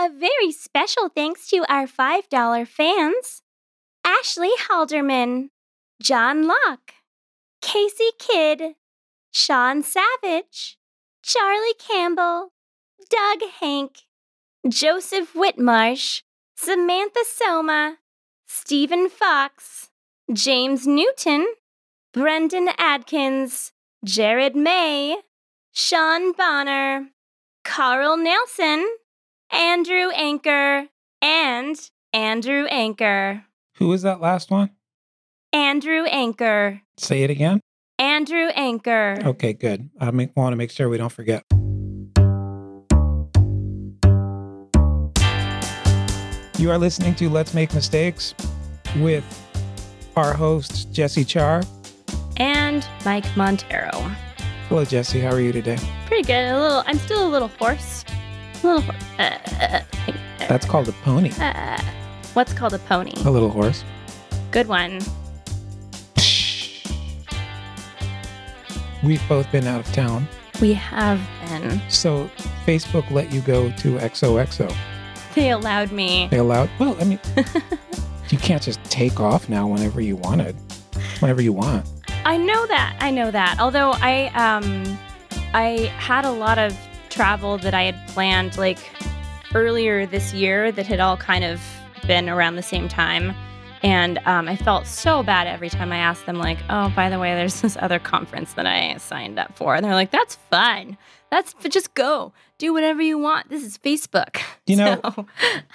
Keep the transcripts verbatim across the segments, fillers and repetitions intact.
A very special thanks to our five dollar fans: Ashley Halderman, John Locke, Casey Kidd, Sean Savage, Charlie Campbell, Doug Hank, Joseph Whitmarsh, Samantha Soma, Stephen Fox, James Newton, Brendan Adkins, Jared May, Sean Bonner, Carl Nelson, Andrew Anchor, and Andrew Anchor. Who is that last one? Andrew Anchor. Say it again. Andrew Anchor. Okay, good. I want to make sure we don't forget. You are listening to Let's Make Mistakes with our hosts, Jesse Char. And Mike Montero. Hello, Jesse. How are you today? Pretty good. A little. I'm still a little hoarse. A little hoarse. Uh, uh, uh, That's called a pony. Uh, what's called a pony? A little horse. Good one. We've both been out of town. We have been. So Facebook let you go to X O X O. They allowed me. They allowed, well, I mean, you can't just take off now whenever you wanted, whenever you want. I know that. I know that. Although I, um, I had a lot of travel that I had planned like earlier this year that had all kind of been around the same time. And um, I felt so bad every time I asked them, like, oh, by the way, there's this other conference that I signed up for. And they're like, that's fine. That's just go. Do whatever you want. This is Facebook. You know, so,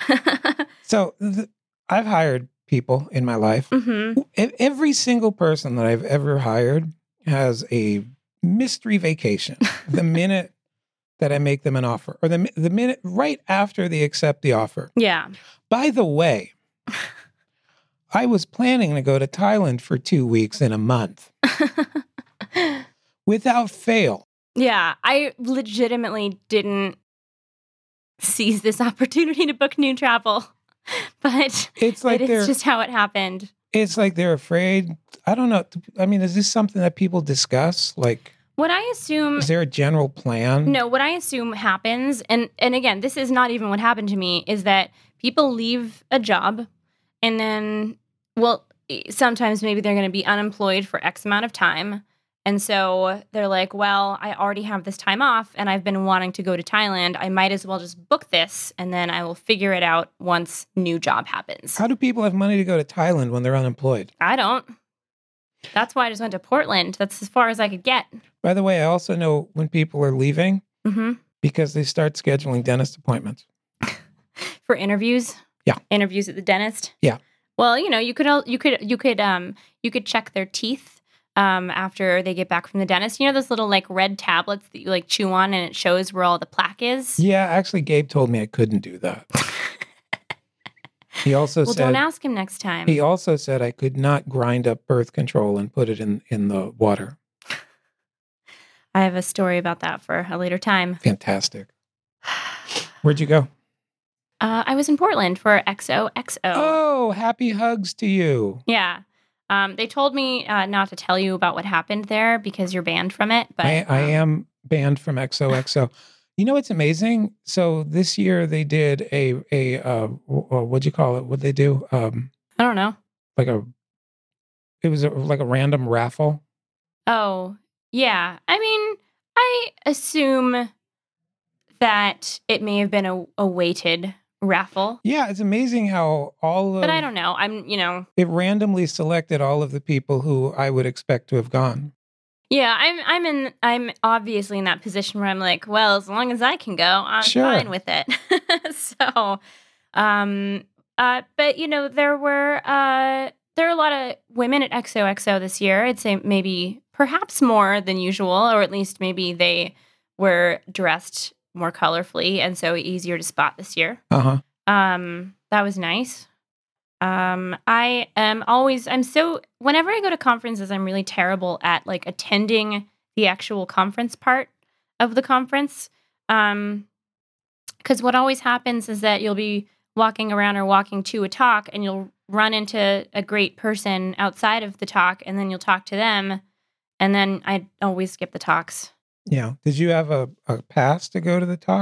so th- I've hired people in my life. Mm-hmm. E- Every single person that I've ever hired has a mystery vacation the minute that I make them an offer, or the, the minute right after they accept the offer. Yeah. By the way, I was planning to go to Thailand for two weeks in a month without fail. Yeah, I legitimately didn't seize this opportunity to book new travel, but It's like it they're is just how it happened. It's like they're afraid. I don't know. I mean, is this something that people discuss? Like, What I assume, is there a general plan? no, what I assume happens, and and again, this is not even what happened to me, is that people leave a job, and then, well, sometimes maybe they're going to be unemployed for X amount of time. And so they're like, well, I already have this time off and I've been wanting to go to Thailand. I might as well just book this and then I will figure it out once new job happens. How do people have money to go to Thailand when they're unemployed? I don't. That's why I just went to Portland. That's as far as I could get. By the way, I also know when people are leaving Mm-hmm. because they start scheduling dentist appointments. For interviews? Yeah. Interviews at the dentist? Yeah. Well, you know, you could al- you could you could um you could check their teeth um after they get back from the dentist. You know those little like red tablets that you like chew on and it shows where all the plaque is? Yeah, actually, Gabe told me I couldn't do that. He also Well, said don't ask him next time. he also said I could not grind up birth control and put it in, in the water. I have a story about that for a later time. Fantastic. Where'd you go? Uh, I was in Portland for X O X O. Oh, happy hugs to you. Yeah. Um, they told me uh, not to tell you about what happened there because you're banned from it. But I, I um, am banned from X O X O. You know what's amazing? So this year they did a a uh, what'd you call it? What'd they do? Um, I don't know. like a it was a, like a random raffle. Oh, yeah. I mean, I assume that it may have been a, a weighted raffle. Yeah, it's amazing how all of But I don't know. I'm, you know. it randomly selected all of the people who I would expect to have gone. Yeah, I'm I'm in I'm obviously in that position where I'm like, well, as long as I can go, I'm Sure. fine with it. so um uh but you know, there were uh there are a lot of women at X O X O this year. I'd say maybe perhaps more than usual, or at least maybe they were dressed more colorfully and so easier to spot this year. Uh-huh. Um that was nice. Um, I am always, I'm so, whenever I go to conferences, I'm really terrible at like attending the actual conference part of the conference. Um, cause what always happens is that you'll be walking around or walking to a talk and you'll run into a great person outside of the talk and then you'll talk to them. And then I always skip the talks. Yeah. Did you have a, a pass to go to the talk?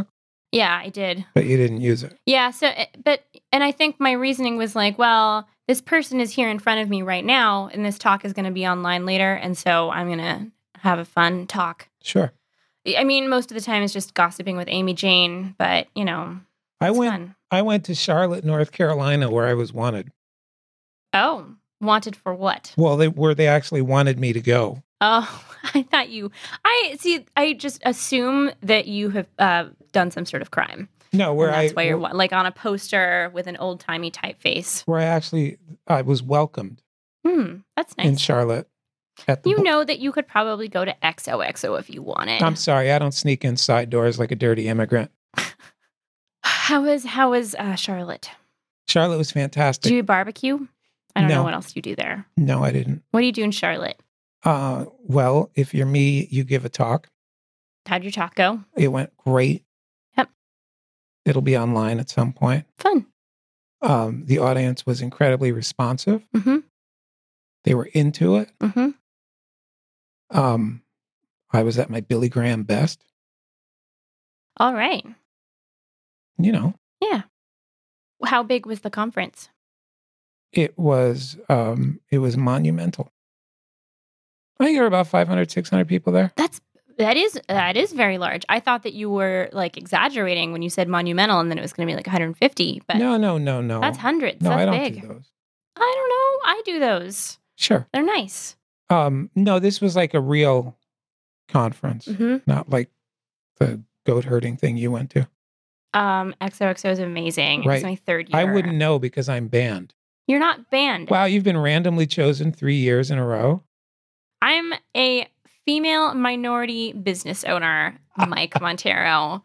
Yeah, I did. but you didn't use it. Yeah, so, eh, but, and I think my reasoning was like, well, this person is here in front of me right now, and this talk is going to be online later, and so I'm going to have a fun talk. Sure. I mean, most of the time it's just gossiping with Amy Jane, but, you know, I it's went fun. I went to Charlotte, North Carolina, where I was wanted. Oh, wanted for what? Well, they where they actually wanted me to go. Oh, I thought you, I see, I just assume that you have uh, done some sort of crime. No, where and that's I why you're where, wa- like on a poster with an old timey typeface. where I actually I was welcomed Hmm, that's in nice. Charlotte. At the You bo- know that you could probably go to X O X O if you wanted. I'm sorry, I don't sneak in side doors like a dirty immigrant. How is how is uh, Charlotte? Charlotte was fantastic. Do you barbecue? I don't know No. what else you do there. No, I didn't. What do you do in Charlotte? Uh, well, if you're me, you give a talk. How'd your talk go? It went great. Yep. It'll be online at some point. Fun. Um, the audience was incredibly responsive. Mm-hmm. They were into it. Mm-hmm. Um, I was at my Billy Graham best. All right. You know, Yeah. How big was the conference? it was um, it was monumental. I think there were about five hundred, six hundred people there. That's that is that is very large. I thought that you were like exaggerating when you said monumental, and then it was going to be like one hundred fifty. But No, no, no, no. that's hundreds. No, that's I don't big. do those. I don't know. I do those. Sure. They're nice. Um, no, this was like a real conference, Mm-hmm. not like the goat herding thing you went to. Um, X O X O is amazing. Right. It's my third year. I wouldn't know because I'm banned. You're not banned. Wow, you've been randomly chosen three years in a row. I'm a female minority business owner, Mike Montero.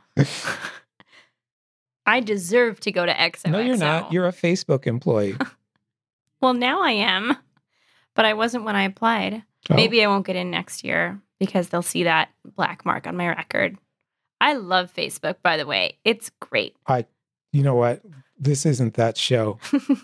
I deserve to go to X O X O. No, you're not. You're a Facebook employee. Well, now I am, but I wasn't when I applied. Oh, Maybe I won't get in next year because they'll see that black mark on my record. I love Facebook, by the way. It's great. you know what? This isn't that show.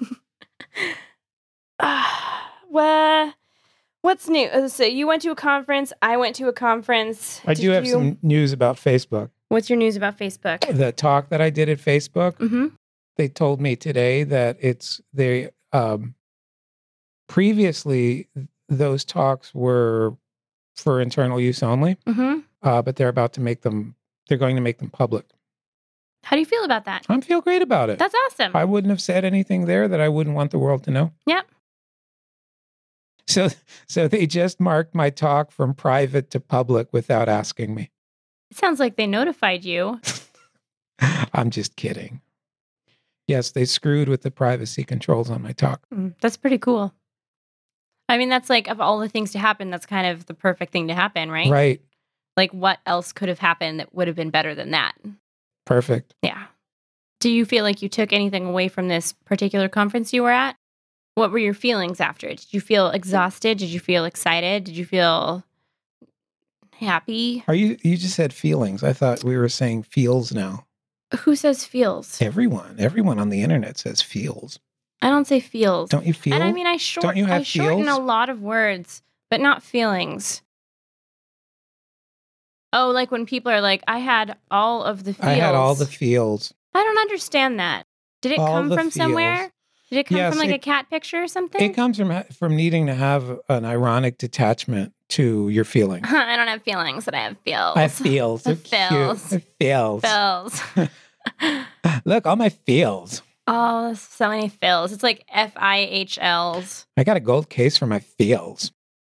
Ah, well, what's new? Uh, So you went to a conference. I went to a conference. I Did do have you- some news about Facebook. What's your news about Facebook? The talk that I did at Facebook, Mm-hmm. they told me today that it's they um previously those talks were for internal use only, Mm-hmm. uh, but they're about to make them they're going to make them public. How do you feel about that? I feel great about it. That's awesome. I wouldn't have said anything there that I wouldn't want the world to know. Yep. So so they just marked my talk from private to public without asking me. It sounds like they notified you. I'm just kidding. Yes, they screwed with the privacy controls on my talk. Mm, that's pretty cool. I mean, that's like, of all the things to happen, that's kind of the perfect thing to happen, right? Right. Like, what else could have happened that would have been better than that? Perfect. Yeah. Do you feel like you took anything away from this particular conference you were at? What were your feelings after it? Did you feel exhausted? Did you feel excited? Did you feel happy? Are you you just said feelings? I thought we were saying feels now. Who says feels? Everyone, everyone on the internet says feels. I don't say feels. Don't you feel? And I mean, I short, Don't you have I shorten feels? a lot of words, but not feelings. Oh, like when people are like, I had all of the feels. I had all the feels. I don't understand that. Did it All come the from somewhere? feels. Did it come Yes, from like it- a cat picture or something? It comes from ha- from needing to have an ironic detachment to your feelings. I don't have feelings, but I have feels. I feels. They're Feels. cute. I feels. Feels. Look, all my feels. Oh, so many feels. It's like F I H Ls. I got a gold case for my feels.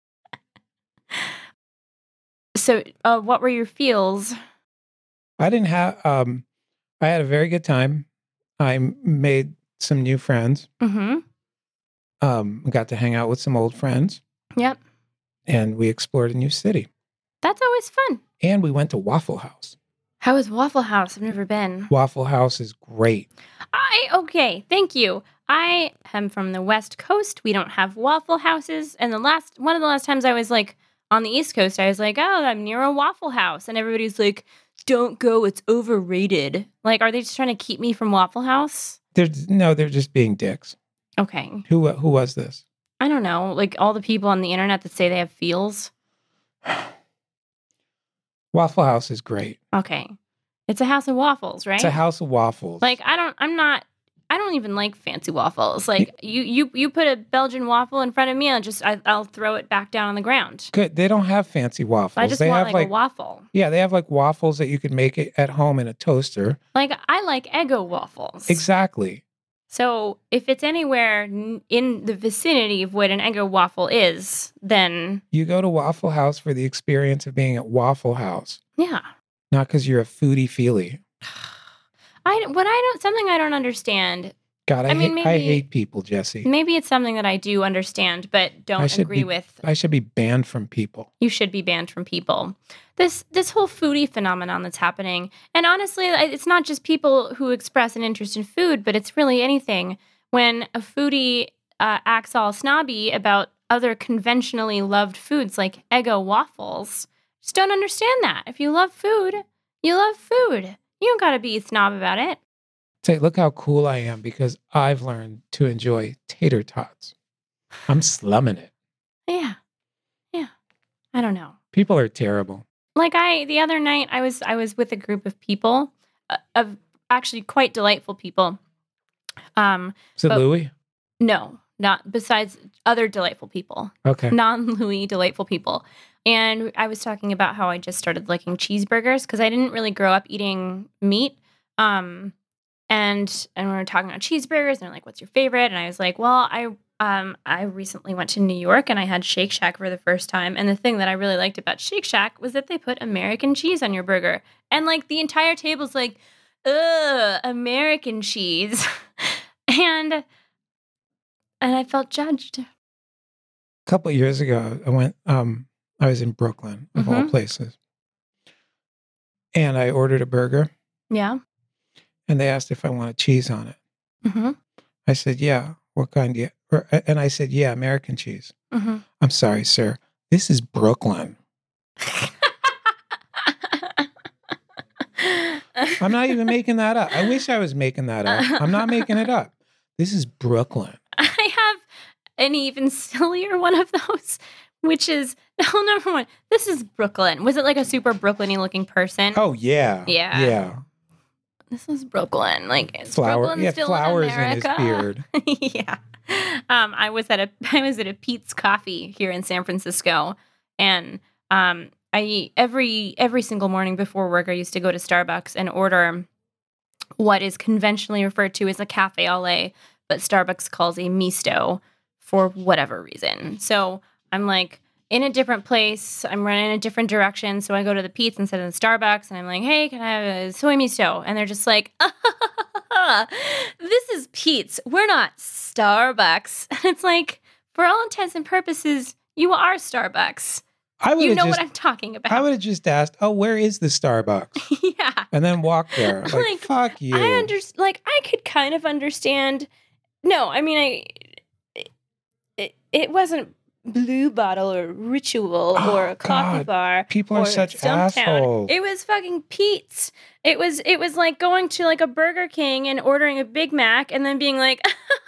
So, uh, what were your feels? I didn't have. Um, I had a very good time. I m- made some new friends. Mm-hmm. Um, got to hang out with some old friends, Yep. and we explored a new city. That's always fun. And we went to Waffle House. How is Waffle House? I've never been. Waffle House is great. I, okay, thank you. I am from the West Coast. We don't have Waffle Houses. And the last, one of the last times I was like on the East Coast, I was like, oh, I'm near a Waffle House. And everybody's like, don't go, it's overrated. Like, are they just trying to keep me from Waffle House? They're no, they're just being dicks. Okay. Who who was this? I don't know. Like all the people on the internet that say they have feels. Waffle House is great. Okay. It's a house of waffles, right? It's a house of waffles. Like, I don't, I'm not, I don't even like fancy waffles. Like, you you you put a Belgian waffle in front of me, I'll just, I, I'll throw it back down on the ground. Good. They don't have fancy waffles. I just they want have like, like a waffle. Yeah, they have like waffles that you could make it at home in a toaster. Like, I like Eggo waffles. Exactly. So if it's anywhere n- in the vicinity of what an Eggo waffle is, then You go to Waffle House for the experience of being at Waffle House, yeah. not because you're a foodie feely. I what I don't something I don't understand. God, I, I mean, hate, I maybe- hate people, Jesse. Maybe it's something that I do understand, but I don't should agree be- with. I should be banned from people. You should be banned from people. This this whole foodie phenomenon that's happening, and honestly, I- it's not just people who express an interest in food, but it's really anything. When a foodie uh, acts all snobby about other conventionally loved foods like Eggo waffles, just don't understand that. If you love food, you love food. You don't got to be a snob about it. Say, look how cool I am because I've learned to enjoy tater tots. I'm slumming it. Yeah, yeah. I don't know. People are terrible. Like I, the other night, I was I was with a group of people, uh, of actually quite delightful people. Um, Is it But- Louis? no, not besides other delightful people, Okay. non-Louis delightful people. And I was talking about how I just started liking cheeseburgers because I didn't really grow up eating meat. Um, and and we were talking about cheeseburgers, and they're like, "What's your favorite?" And I was like, "Well, I um I recently went to New York and I had Shake Shack for the first time. And the thing that I really liked about Shake Shack was that they put American cheese on your burger, and like the entire table's like, ugh, American cheese." and and I felt judged. A couple of years ago, I went. Um, I was in Brooklyn, of all Mhm. places, and I ordered a burger, Yeah. and they asked if I wanted cheese on it. Mm-hmm. I said, "Yeah, what kind do you?" Or, and I said, "Yeah, American cheese." Mm-hmm. I'm sorry, sir. This is Brooklyn. I'm not even making that up. I wish I was making that up. I'm not making it up. This is Brooklyn. I have an even sillier one of those, which is, oh, number one, this is Brooklyn. Was it like a super Brooklyn-y looking person? Oh yeah, Yeah. yeah. This is Brooklyn. Like, is Flower, Brooklyn yeah, still flowers in in his America? beard. yeah. Um, I was at a I was at a Pete's Coffee here in San Francisco, and um, I every every single morning before work, I used to go to Starbucks and order what is conventionally referred to as a cafe au lait, but Starbucks calls a misto for whatever reason. So I'm like in a different place. I'm running in a different direction. So I go to the Pete's instead of the Starbucks, and I'm like, "Hey, can I have a soy misto?" And they're just like, "This is Pete's. We're not Starbucks." And it's like, for all intents and purposes, you are Starbucks. I would You have know just, what I'm talking about. I would have just asked, "Oh, where is the Starbucks?" yeah. And then walked there. Like, Like, fuck you. I understand. Like, I could kind of understand. No, I mean, I. It, it wasn't Blue Bottle or Ritual Oh, or a coffee God. bar. People are or such Stumptown. assholes. It was fucking Pete's. It was. It was like going to like a Burger King and ordering a Big Mac and then being like,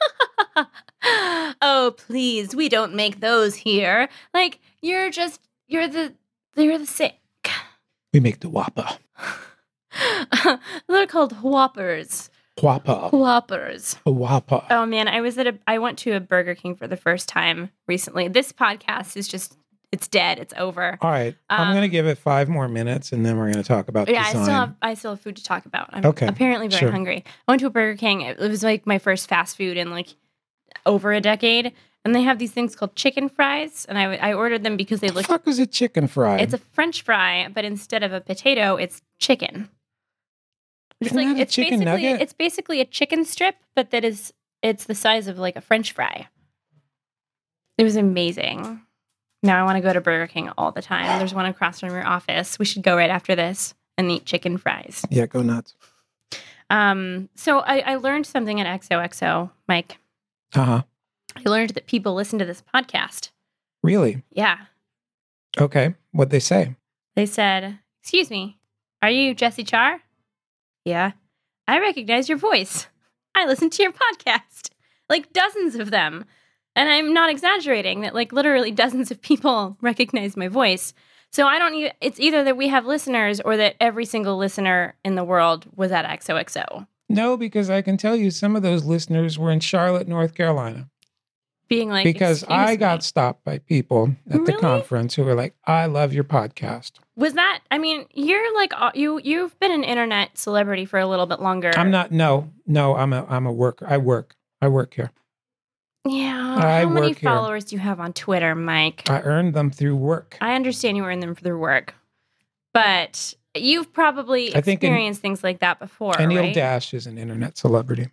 "Oh, please, we don't make those here." Like, you're just. You're the. You're the same. We make the Whopper. They're called Whoppers. Whopper. Whoppers. A Whopper. Oh man, I was at a I went to a Burger King for the first time recently. This podcast is just it's dead. It's over. All right. I'm Um, going to give it five more minutes and then we're going to talk about Yeah, design. I still have I still have food to talk about. I'm Okay, apparently very sure. hungry. I went to a Burger King. It was like my first fast food in like over a decade. And they have these things called chicken fries, and I, I ordered them because they the look. fuck is a chicken fry? It's a French fry, but instead of a potato, it's chicken. It's Isn't that a it's chicken basically nugget? it's basically a chicken strip, but that is it's the size of like a French fry. It was amazing. Now I want to go to Burger King all the time. There's one across from your office. We should go right after this and eat chicken fries. Yeah, go nuts. Um, so I, I learned something at X O X O, Mike. Uh-huh. I learned that people listen to this podcast. Really? Yeah. Okay. What'd they say? They said, "Excuse me, are you Jesse Char?" "Yeah." "I recognize your voice. I listen to your podcast." Like dozens of them. And I'm not exaggerating that like literally dozens of people recognize my voice. So I don't. e- It's either that we have listeners or that every single listener in the world was at X O X O, No, because I can tell you some of those listeners were in Charlotte, North Carolina. being like, Because "Excuse I got me." stopped by people at the Really? conference who were like, I love your podcast. Was that? I mean, you're like uh, you. You've been an internet celebrity for a little bit longer. I'm not, no, no, I'm a, I'm a worker. I work. I work here. Yeah. I How many work here. followers do you have on Twitter, Mike? I earned them through work. I understand you earn them through work, but you've probably I think in- experienced things like that before, And Neil right? Dash is an internet celebrity.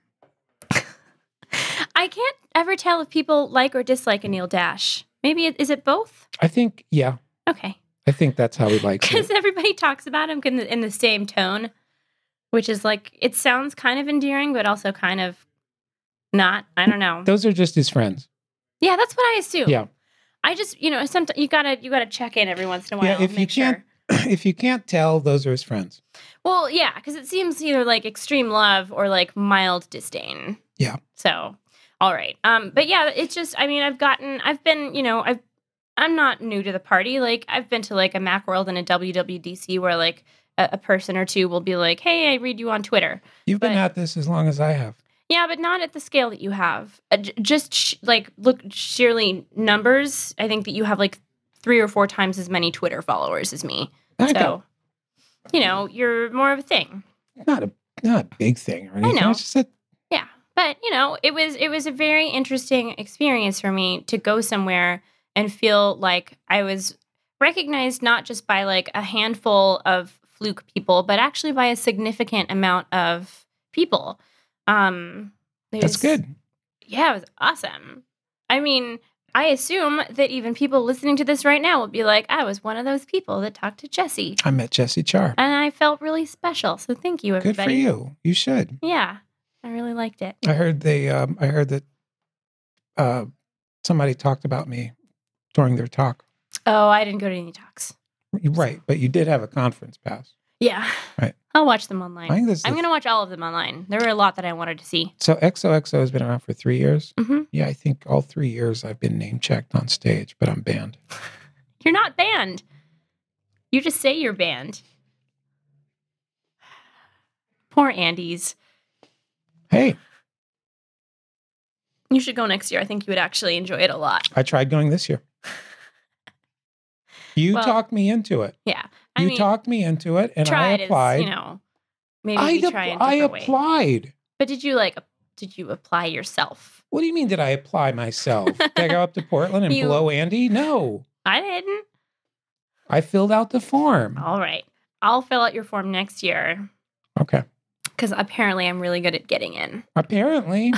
I can't ever tell if people like or dislike a Neil Dash. Maybe it, is it both? I think, yeah, Okay. I think that's how he likes Because it. everybody talks about him in the, in the same tone, which is like, it sounds kind of endearing, but also kind of not. I don't know. Those are just his friends. Yeah, that's what I assume. Yeah. I just, you know, sometimes you gotta you gotta check in every once in a while. Yeah, if and you make can't, sure. if you can't tell, those are his friends. Well, yeah, because it seems either like extreme love or like mild disdain. Yeah. So, all right. Um, but yeah, it's just, I mean, I've gotten, I've been, you know, I've, I'm not new to the party. Like, I've been to like a Macworld and a W W D C where like a, a person or two will be like, "Hey, I read you on Twitter." You've been But- at this as long as I have. Yeah, but not at the scale that you have. Uh, j- just sh- like look sheerly numbers. I think that you have like three or four times as many Twitter followers as me. I So, got you know, you're more of a thing. not a not a big thing or anything. know. It's just that Yeah, but you know, it was it was a very interesting experience for me to go somewhere and feel like I was recognized not just by like a handful of fluke people, but actually by a significant amount of people. Um, it that's was- good. Yeah, it was awesome. I mean, I assume that even people listening to this right now will be like, I was one of those people that talked to Jesse. I met Jesse Char. And I felt really special. So thank you, Good everybody. for you. You should. Yeah, I really liked it. I heard they. Um, I heard that uh, somebody talked about me during their talk. Oh, I didn't go to any talks. Right, but you did have a conference pass. Yeah. Right. I'll watch them online. I think this I'm is- going to watch all of them online. There were a lot that I wanted to see. So X O X O has been around for three years. hmm Yeah, I think all three years I've been name checked on stage, but I'm banned. You're not banned. You just say you're banned. Poor Andes. Hey, You should go next year. I think you would actually enjoy it a lot. I tried going this year. You Well, talked me into it. Yeah. I You mean, talked me into it, and I tried applied. is, you know, maybe I, we de- try in I different ways. applied. But did you like, did you apply yourself? What do you mean? Did I apply myself? Did I go up to Portland and You- blow Andy? No, I didn't. I filled out the form. All right. I'll fill out your form next year Okay. because apparently I'm really good at getting in. Apparently,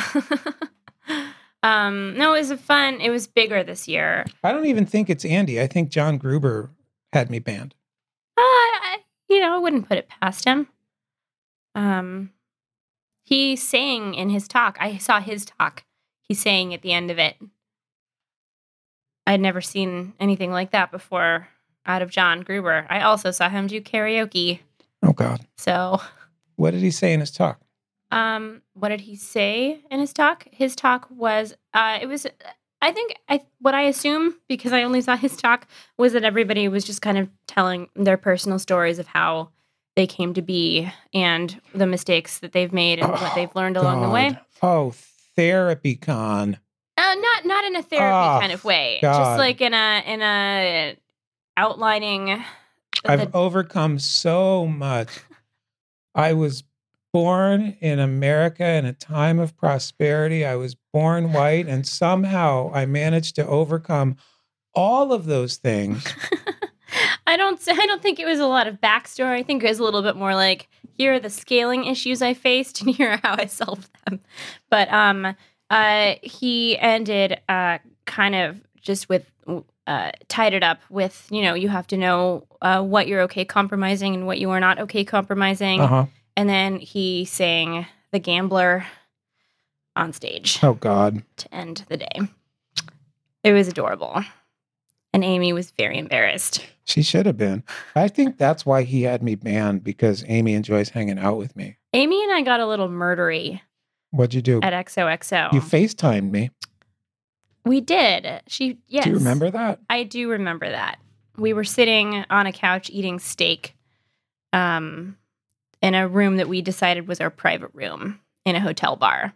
um, no, it was a fun. It was bigger this year. I don't even think it's Andy. I think John Gruber had me banned. Uh, I, you know, I wouldn't put it past him. Um, he sang in his talk. I saw his talk. He sang at the end of it. I'd never seen anything like that before out of John Gruber. I also saw him do karaoke. Oh God, So, what did he say in his talk? um, what did he say in his talk? His talk was, uh, it was, I think, I what I assume because I only saw his talk was that everybody was just kind of telling their personal stories of how they came to be and the mistakes that they've made and what Oh, they've learned along the way. God. Oh, therapy con. Uh, not not in a therapy Oh, kind of way, God. just like in a in a outlining. I've the- overcome so much. I was born in America in a time of prosperity. I was born white, and somehow I managed to overcome all of those things. I don't. I don't think it was a lot of backstory. I think it was a little bit more like, here are the scaling issues I faced, and here are how I solved them. But um, uh, he ended uh, kind of just with uh, tied it up with, you know, you have to know uh, what you're okay compromising and what you are not okay compromising. Uh-huh. And then he sang "The Gambler" on stage Oh God. to end the day. It was adorable. And Amy was very embarrassed. She should have been. I think that's why he had me banned, because Amy enjoys hanging out with me. Amy and I got a little murdery What'd you do? at X O X O. You FaceTimed me. We did. She, yes. Do you remember that? I do remember that. we were sitting on a couch eating steak um, in a room that we decided was our private room in a hotel bar.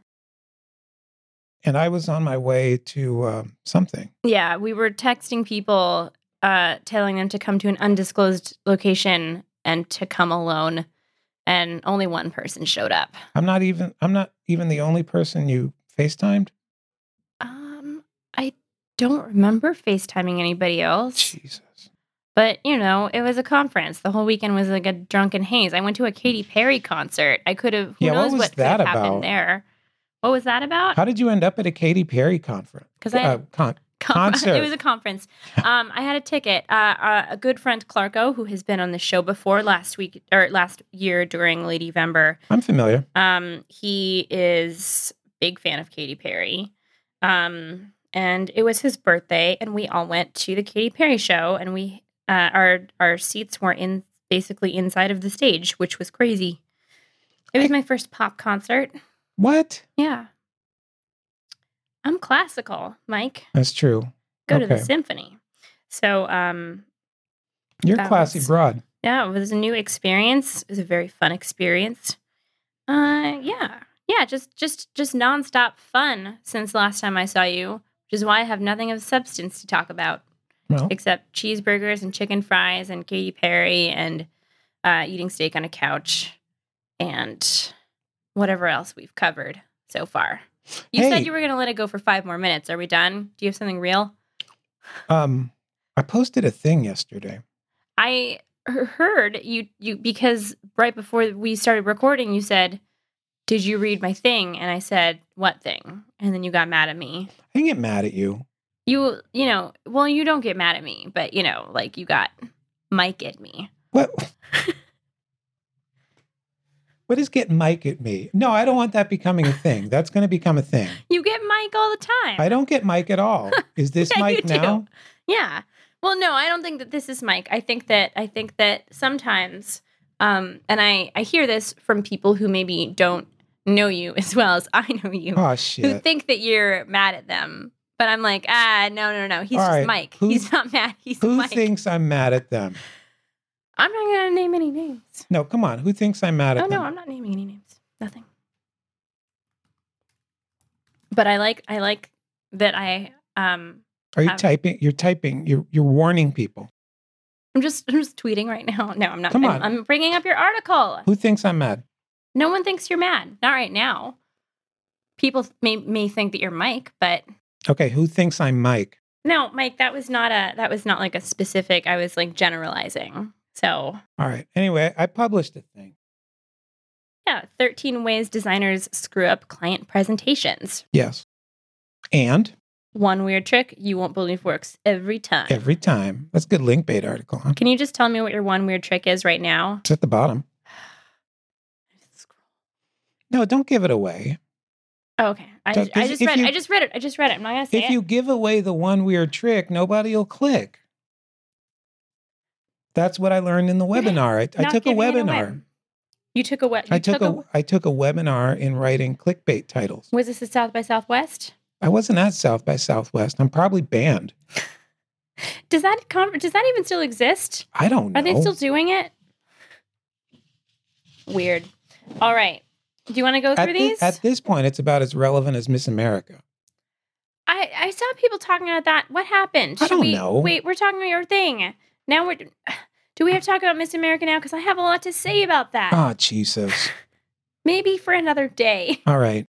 And I was on my way to uh, something. Yeah, we were texting people, uh, telling them to come to an undisclosed location and to come alone. And only one person showed up. I'm not even I'm not even the only person you FaceTimed? Um, I don't remember FaceTiming anybody else. Jesus. But, you know, it was a conference. The whole weekend was like a drunken haze. I went to a Katy Perry concert. I could have, who Yeah, what knows was what could that have about? happened there. What was that about? How did you end up at a Katy Perry conference? Because I Uh, con- Con- concert. It was a conference. Um, I had a ticket. Uh, uh, a good friend, Clarko, who has been on the show before last week or last year during Lady Vember. I'm familiar. Um, he is a big fan of Katy Perry. Um, and it was his birthday, and we all went to the Katy Perry show, and we uh, our our seats were in basically inside of the stage, which was crazy. It was my first pop concert. What? Yeah. I'm classical, Mike. That's true. Go to the Okay. symphony. So, um, You're That classy was- broad. yeah, it was a new experience. It was a very fun experience. Uh, yeah, yeah, just just just nonstop fun since last time I saw you, which is why I have nothing of substance to talk about Well, except cheeseburgers and chicken fries and Katy Perry and uh, eating steak on a couch and whatever else we've covered so far. You Hey. said you were going to let it go for five more minutes. Are we done? Do you have something real? um, I posted a thing yesterday. I he- heard you you because right before we started recording, you said, "Did you read my thing?" And I said, "What thing?" And then you got mad at me. I didn't get mad at you. You you know, well, you don't get mad at me, but you know, like you got Mike at me. What? What is get Mike at me? No, I don't want that becoming a thing. That's going to become a thing. You get Mike all the time. I don't get Mike at all. Is this Yeah, Mike you do. now? Yeah. Well, no, I don't think that this is Mike. I think that I think that sometimes, um, and I I hear this from people who maybe don't know you as well as I know you, Oh who shit. think that you're mad at them. But I'm like, ah, no, no, no. He's All just right. Mike. Who- He's not mad. He's Who Mike. thinks I'm mad at them? I'm not gonna name any names. No, come on. Who thinks I'm mad at Oh them? no, I'm not naming any names. Nothing. But I like I like that I um Are you have- typing? You're typing. You're you're warning people. I'm just I'm just tweeting right now. No, I'm not. Come I'm, on. I'm bringing up your article. Who thinks I'm mad? No one thinks you're mad. Not right now. People may may think that you're Mike, but Okay, who thinks I'm Mike? no, Mike. That was not a that was not like a specific. I was like generalizing. So All right. Anyway, I published a thing. yeah, thirteen ways designers screw up client presentations. Yes. And One weird trick you won't believe works every time. every time. That's a good link bait article, huh? Can you just tell me what your one weird trick is right now? It's at the bottom. No, don't give it away. Oh, okay. I, So, I 'cause just if read. you- I just read it. I just read it. I'm not gonna say If it. you give away the one weird trick, nobody will click. That's what I learned in the You're webinar. I, I Not took a giving it away. webinar. You took a what? I took a I took a webinar in writing clickbait titles. Was this at South by Southwest? I wasn't at South by Southwest. I'm probably banned. Does that con- does that even still exist? I don't know. Are they still doing it? Weird. All right. Do you want to go at, through thi- these? at this point, it's about as relevant as Miss America. I I saw people talking about that. What happened? I Should don't we, know. Wait, we're talking about your thing. Now we're. Do we have to talk about Miss America now? Because I have a lot to say about that. Oh, Jesus. Maybe for another day. All right.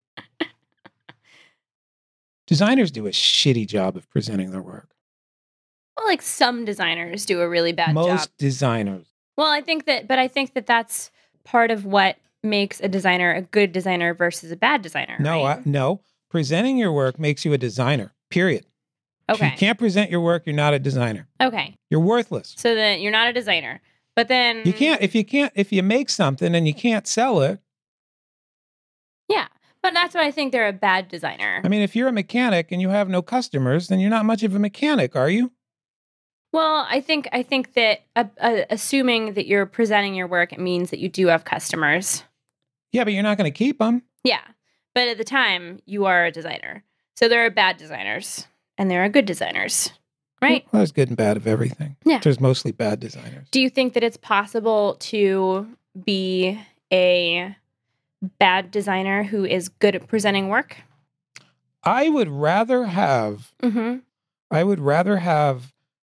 Designers do a shitty job of presenting their work. Well, like some designers do a really bad Most job. designers. Well, I think that, but I think that that's part of what makes a designer a good designer versus a bad designer. No, I, right? no. Presenting your work makes you a designer. Period. If okay, you can't present your work, you're not a designer. okay. You're worthless. So that you're not a designer, but then You can't if you can't if you make something and you can't sell it. Yeah, but that's why I think they're a bad designer. I mean, if you're a mechanic and you have no customers, then you're not much of a mechanic, are you? Well, I think I think that uh, uh, assuming that you're presenting your work, it means that you do have customers. Yeah, but you're not going to keep them. Yeah, but at the time, you are a designer. So there are bad designers and there are good designers, Right. Well, there's good and bad of everything. Yeah. There's mostly bad designers. Do you think that it's possible to be a bad designer who is good at presenting work? I would rather have, Mm-hmm. I would rather have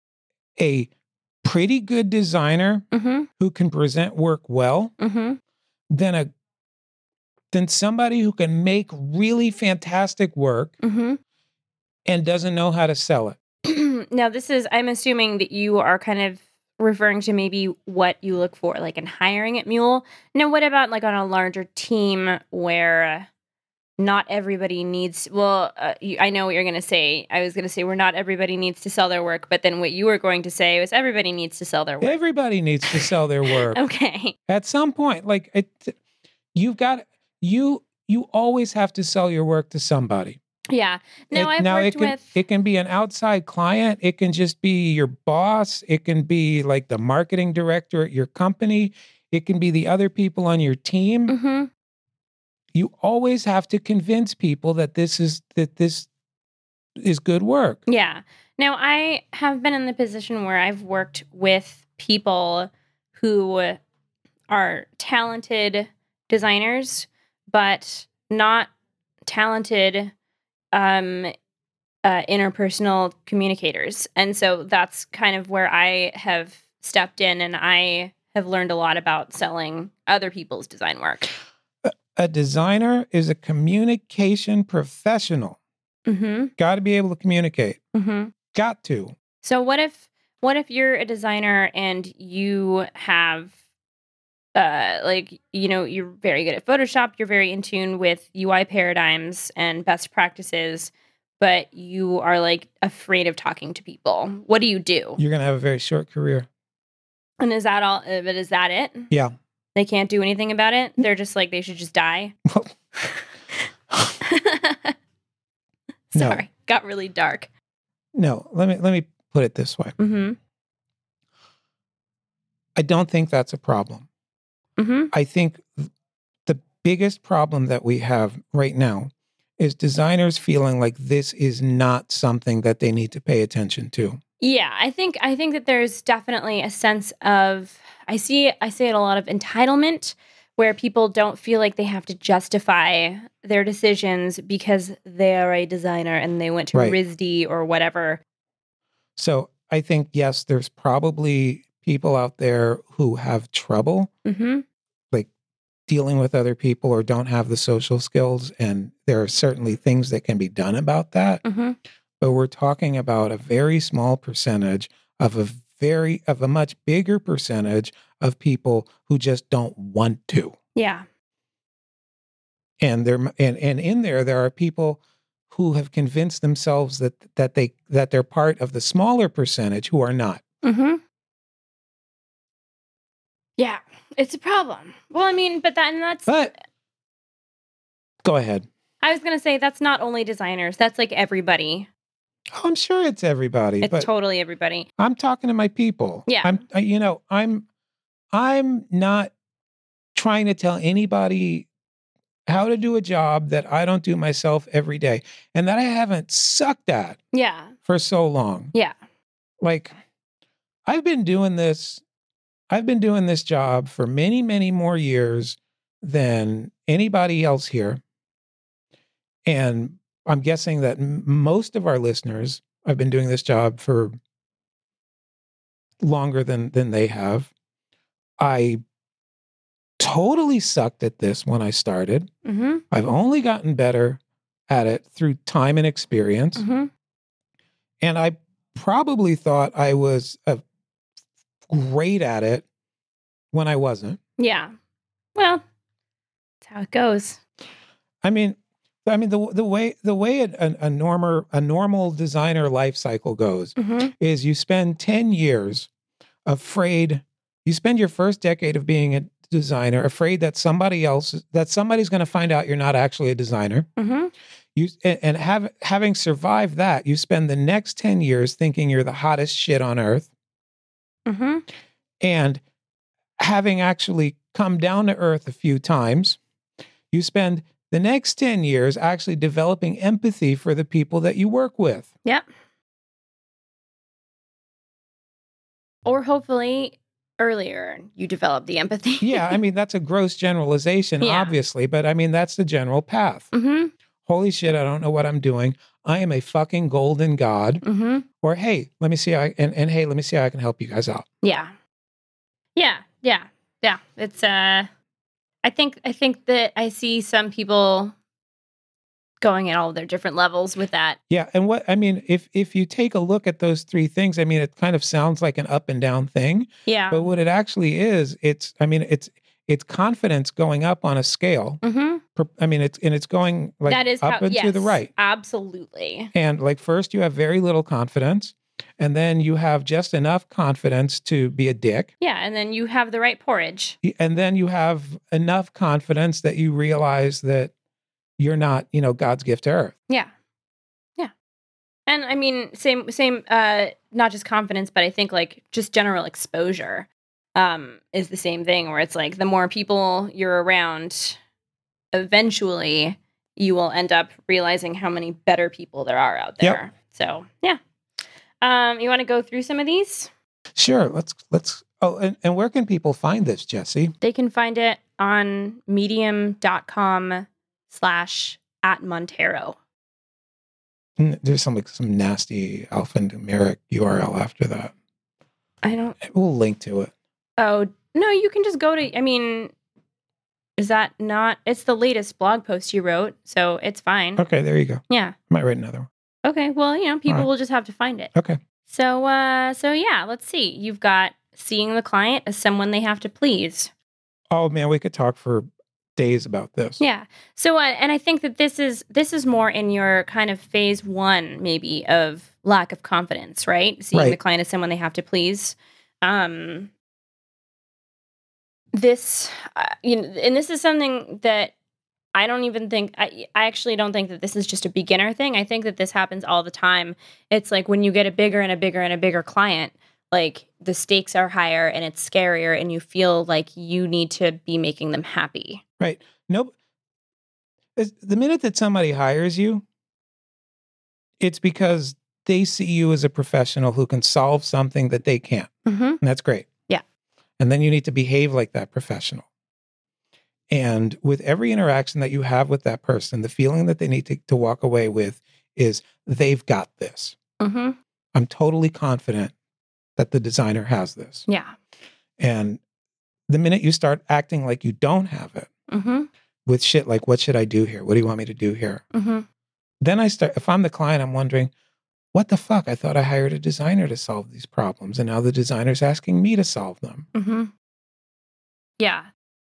a pretty good designer Mm-hmm. who can present work well Mm-hmm. than a than somebody who can make really fantastic work Mm-hmm. and doesn't know how to sell it. Now, this is, I'm assuming that you are kind of referring to maybe what you look for, like in hiring at Mule. Now, what about like on a larger team where not everybody needs, well, uh, you, I know what you're going to say. I was going to say where not everybody needs to sell their work, but then what you were going to say was everybody needs to sell their work. Everybody needs to sell their work. Okay. At some point, like it, you've got, you, you always have to sell your work to somebody. Yeah. Now, It- I've now worked it can, with... it can be an outside client. It can just be your boss. It can be like the marketing director at your company. It can be the other people on your team. Mm-hmm. You always have to convince people that this is that this is good work. Yeah. Now, I have been in the position where I've worked with people who are talented designers, but not talented um, uh, interpersonal communicators. And so that's kind of where I have stepped in, and I have learned a lot about selling other people's design work. A designer is a communication professional. Mm-hmm. Got to be able to communicate. Mm-hmm. Got to. So what if what if you're a designer and you have uh like, you know, you're very good at Photoshop, you're very in tune with U I paradigms and best practices, but you are like afraid of talking to people. What do you do? You're going to have a very short career. And is that all uh, but is that it? Yeah. They can't do anything about it? They're just like they should just die. Sorry. No. Got really dark. No, let me let me put it this way. Mhm. I don't think that's a problem. Mhm. I think the biggest problem that we have right now is designers feeling like this is not something that they need to pay attention to. Yeah, I think I think that there's definitely a sense of I see I see it a lot of entitlement where people don't feel like they have to justify their decisions because they are a designer and they went to Right. R I S D or whatever. So I think, yes, there's probably people out there who have trouble Mm-hmm. like dealing with other people or don't have the social skills. And there are certainly things that can be done about that. Mm-hmm. But we're talking about a very small percentage of a very, of a much bigger percentage of people who just don't want to. Yeah. And there, and, and in there, there are people who have convinced themselves that, that they, that they're part of the smaller percentage who are not. Mm-hmm. Yeah, it's a problem. Well, I mean, but that and that's But go ahead. I was gonna say that's not only designers, that's like everybody. Oh, I'm sure it's everybody, It's but totally everybody. I'm talking to my people. Yeah. I'm, I, you know, I'm, I'm not trying to tell anybody how to do a job that I don't do myself every day and that I haven't sucked at Yeah. for so long. Yeah. Like, I've been doing this, I've been doing this job for many, many more years than anybody else here. And I'm guessing that m- most of our listeners have been doing this job for longer than than they have. I totally sucked at this when I started. Mm-hmm. I've only gotten better at it through time and experience. Mm-hmm. And I probably thought I was uh, great at it when I wasn't. Yeah. Well, that's how it goes. I mean, I mean the the way the way a, a, a normal a normal designer life cycle goes Mm-hmm. is you spend ten years afraid. You spend your first decade of being a designer afraid that somebody else that somebody's going to find out you're not actually a designer. Mm-hmm. You and, and have having survived that, you spend the next ten years thinking you're the hottest shit on earth. Mm-hmm. And having actually come down to earth a few times, you spend the next ten years actually developing empathy for the people that you work with. Yep. Or hopefully earlier you develop the empathy. Yeah, I mean, that's a gross generalization, Yeah. obviously, but I mean, that's the general path. Mm-hmm. Holy shit, I don't know what I'm doing. I am a fucking golden god. Mm-hmm. Or hey, let me see how I, and, and hey, let me see how I can help you guys out. Yeah. Yeah. Yeah. Yeah. It's uh I think I think that I see some people going at all their different levels with that. Yeah, and what I mean, if if you take a look at those three things, I mean, it kind of sounds like an up and down thing, Yeah. but what it actually is, it's I mean, it's it's confidence going up on a scale. Mm-hmm. Per- I mean, it's and it's going like That is up how, and yes, to the right. Absolutely. And like first you have very little confidence, and then you have just enough confidence to be a dick. Yeah, and then you have the right porridge. And then you have enough confidence that you realize that you're not, you know, God's gift to earth. Yeah. Yeah. And I mean, same same uh not just confidence, but I think like just general exposure um is the same thing where it's like the more people you're around, eventually you will end up realizing how many better people there are out there. Yep. So, yeah. Um you want to go through some of these? Sure. Let's let's oh and, and where can people find this, Jesse? They can find it on medium.com slash at Montero. N- There's some like some nasty alphanumeric U R L after that. I don't We'll link to it. Oh, no, you can just go to, I mean, is that not, it's the latest blog post you wrote, so it's fine. Okay, there you go. Yeah. I might write another one. Okay, well, you know, people right. will just have to find it. Okay. So, uh, so yeah, let's see. You've got seeing the client as someone they have to please. Oh man, we could talk for days about this. Yeah. So, uh, and I think that this is this is more in your kind of phase one, maybe, of lack of confidence, right? Seeing Right. the client as someone they have to please. Um, this, uh, you know, and this is something that I don't even think, I, I actually don't think that this is just a beginner thing. I think that this happens all the time. It's like when you get a bigger and a bigger and a bigger client, like the stakes are higher and it's scarier and you feel like you need to be making them happy. Right. Nope. It's- The minute that somebody hires you, it's because they see you as a professional who can solve something that they can't. Mm-hmm. And that's great. Yeah. And then you need to behave like that professional. And with every interaction that you have with that person, the feeling that they need to, to walk away with is they've got this. Mm-hmm. I'm totally confident that the designer has this. Yeah. And the minute you start acting like you don't have it Mm-hmm. with shit like, what should I do here? What do you want me to do here? Mm-hmm. Then I start, if I'm the client, I'm wondering, what the fuck? I thought I hired a designer to solve these problems. And now the designer's asking me to solve them. Mm-hmm. Yeah.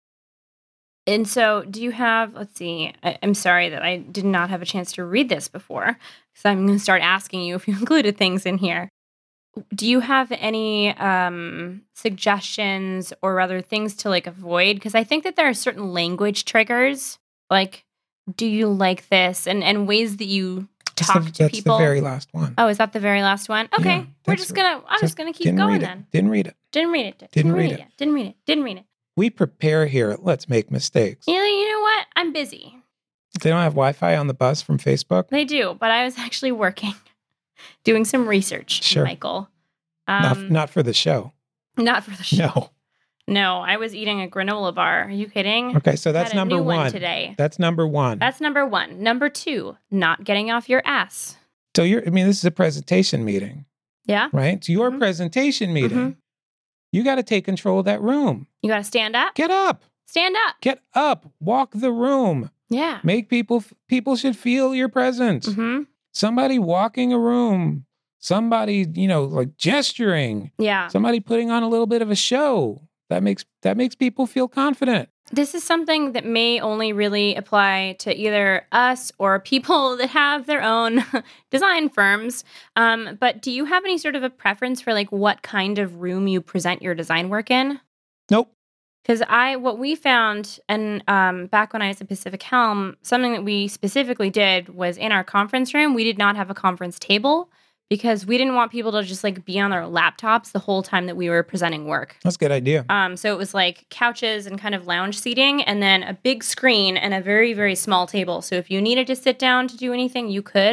And so, do you have, let's see, I, I'm sorry that I did not have a chance to read this before, because I'm going to start asking you if you included things in here. Do you have any um, suggestions or rather things to like avoid? Because I think that there are certain language triggers, like, do you like this? And, and ways that you That's talk the, to that's people. the very last one. Oh, is that the very last one? Okay. Yeah, We're that's- just going to, I'm just going to keep Didn't going read then. it. Didn't read it. Didn't read it. Didn't, Didn't read read it it. yet. Didn't read it. Didn't read it. We prepare here. Let's make mistakes. You know, you know what? I'm busy. They don't have Wi-Fi on the bus from Facebook. They do, but I was actually working, doing some research, Sure. Michael. not, Um, not for the show. not for the show. No. No, I was eating a granola bar. Are you kidding? Okay, so that's Had a number new one. today. That's number one. That's number one. Number two, not getting off your ass. so you're. I mean, this is a presentation meeting, Yeah, right? It's your Mhm. presentation meeting. Mhm. You got to take control of that room. you got to stand up. Get up. Stand up. Get up. Walk the room. Yeah. Make people. People should feel your presence. Mm-hmm. Somebody walking a room. Somebody, you know, like gesturing. Yeah. Somebody putting on a little bit of a show. That makes that makes people feel confident. This is something that may only really apply to either us or people that have their own design firms. Um, but do you have any sort of a preference for like what kind of room you present your design work in? Nope. Because I, what we found, and um, back when I was at Pacific Helm, something that we specifically did was in our conference room, we did not have a conference table because we didn't want people to just like be on their laptops the whole time that we were presenting work. That's a good idea. Um, so it was like couches and kind of lounge seating, and then a big screen and a very, very small table. So if you needed to sit down to do anything, you could,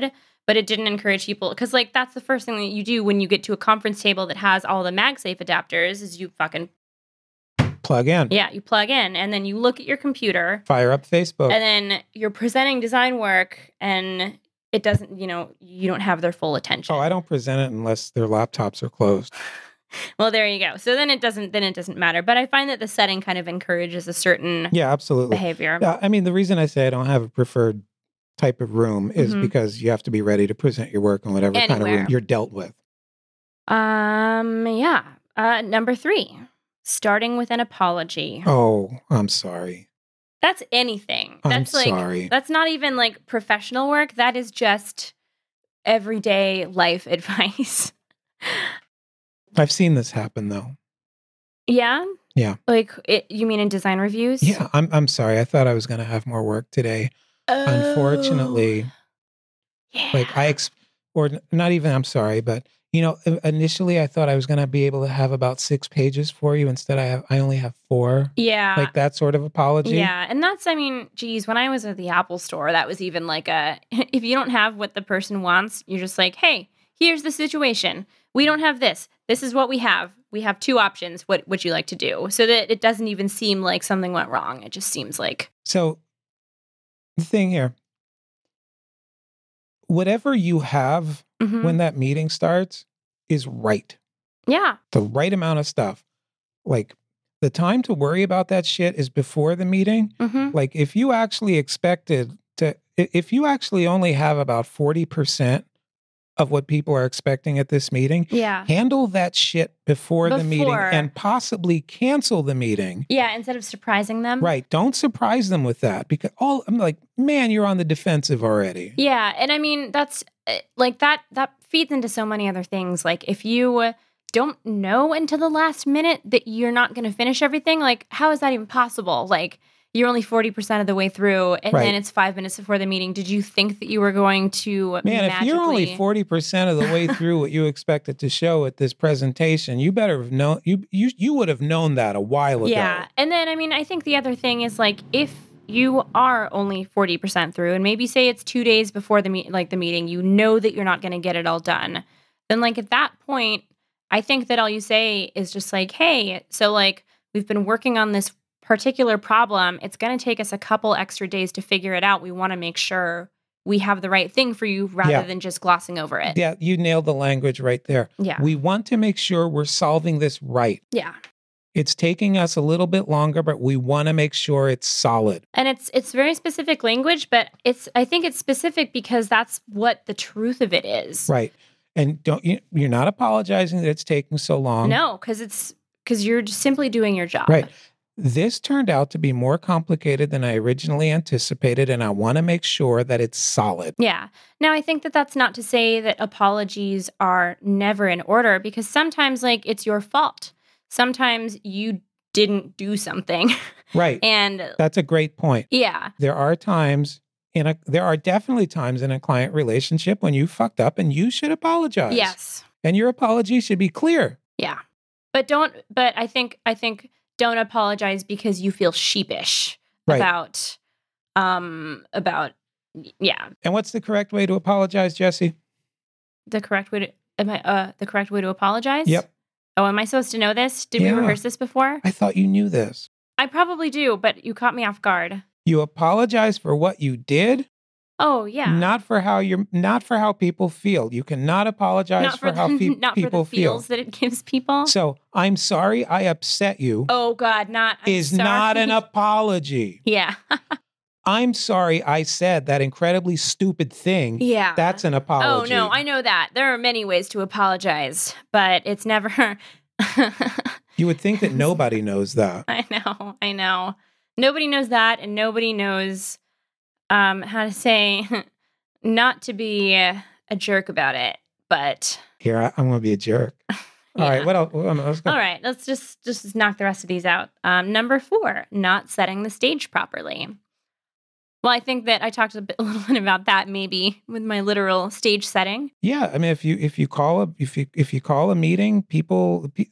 but it didn't encourage people because, like, that's the first thing that you do when you get to a conference table that has all the MagSafe adapters is you fucking Plug in. yeah, you plug in, and then you look at your computer, Fire up Facebook. and then you're presenting design work, and it doesn't, you know, you don't have their full attention. Oh, I don't present it unless their laptops are closed. Well, there you go. So then it doesn't then it doesn't matter. But I find that the setting kind of encourages a certain Yeah, absolutely. behavior. Yeah, I mean, the reason I say I don't have a preferred type of room is Mhm. because you have to be ready to present your work in whatever kind of Anywhere. room you're dealt with. Um, yeah. Uh, number three, starting with an apology. Oh, I'm sorry. That's anything. I'm That's like sorry. that's not even like professional work. That is just everyday life advice. I've seen this happen though. Yeah. Yeah. Like it, you mean in design reviews? Yeah, I'm I'm sorry. I thought I was going to have more work today. Unfortunately, Oh, yeah. like I ex- or n- not even I'm sorry, but you know, i- initially I thought I was going to be able to have about six pages for you. Instead, I have I only have four. yeah. Like that sort of apology. Yeah, and that's, I mean, geez, when I was at the Apple store, that was even like a, if you don't have what the person wants, you're just like, hey, here's the situation. We don't have this. This is what we have. We have two options. What would you like to do? So that it doesn't even seem like something went wrong. It just seems like, So the thing here, whatever you have mhm. when that meeting starts is right. yeah, The right amount of stuff. Like the time to worry about that shit is before the meeting. hmm Like if you actually expected to, i- if you actually only have about forty percent of what people are expecting at this meeting, yeah. handle that shit before, the meeting Before. and possibly cancel the meeting. Yeah, instead of surprising them. Right. Don't surprise them with that because all I'm like, man, you're on the defensive already. Yeah, and I mean that's uh, like that that feeds into so many other things. Like if you don't know until the last minute that you're not going to finish everything, like how is that even possible? Like you're only forty percent of the way through and Right. then it's five minutes before the meeting. Did you think that you were going to Man, if magically you're only forty percent of the way through what you expected to show at this presentation, you better have known you you you would have known that a while ago. Yeah. And then I mean, I think the other thing is like if you are only forty percent through and maybe say it's two days before the meet like the meeting, you know that you're not going to get it all done. Then like at that point, I think that all you say is just like, "Hey, so like we've been working on this particular problem. It's going to take us a couple extra days to figure it out. We want to make sure we have the right thing for you rather Yeah. than just glossing over it." Yeah, you nailed the language right there. Yeah. We want to make sure we're solving this right. Yeah. It's taking us a little bit longer, but we want to make sure it's solid. And it's it's very specific language, but it's I think it's specific because that's what the truth of it is. Right. And don't you you're not apologizing that it's taking so long. No, because it's because you're just simply doing your job. Right. This turned out to be more complicated than I originally anticipated, and I want to make sure that it's solid. Yeah. Now, I think that that's not to say that apologies are never in order because sometimes, like, it's your fault. Sometimes you didn't do something. Right. And That's a great point. yeah, There are times in a there are definitely times in a client relationship when you fucked up and you should apologize. yes. And your apology should be clear. Yeah. But don't, but I think, I think don't apologize because you feel sheepish Right. about, um, about, yeah, And what's the correct way to apologize, Jesse? the correct way to, am I, uh, the correct way to apologize? Yep. Oh, am I supposed to know this? Did Yeah. we rehearse this before? I thought you knew this. I probably do, but you caught me off guard. You apologize for what you did, Oh, yeah. not for how you're not for how people feel. You cannot apologize Not for, for, how the, pe- not for people the feel. feels that it gives people. So, I'm sorry I upset you Oh, God, not. I'm is not sorry. an apology. Yeah. I'm sorry I said that incredibly stupid thing. Yeah. That's an apology. Oh, no, I know that. There are many ways to apologize, but it's never. You would think that nobody knows that. I know. I know. Nobody knows that, and nobody knows um, how to say not to be a, a jerk about it. But Here, I, I'm going to be a jerk. All Yeah. right, what else? Let's go. all right, let's just just knock the rest of these out. Um, number four, not setting the stage properly. Well, I think that I talked a, bit, a little bit about that maybe with my literal stage setting. Yeah, I mean, if you if you call a if you if you call a meeting, people pe-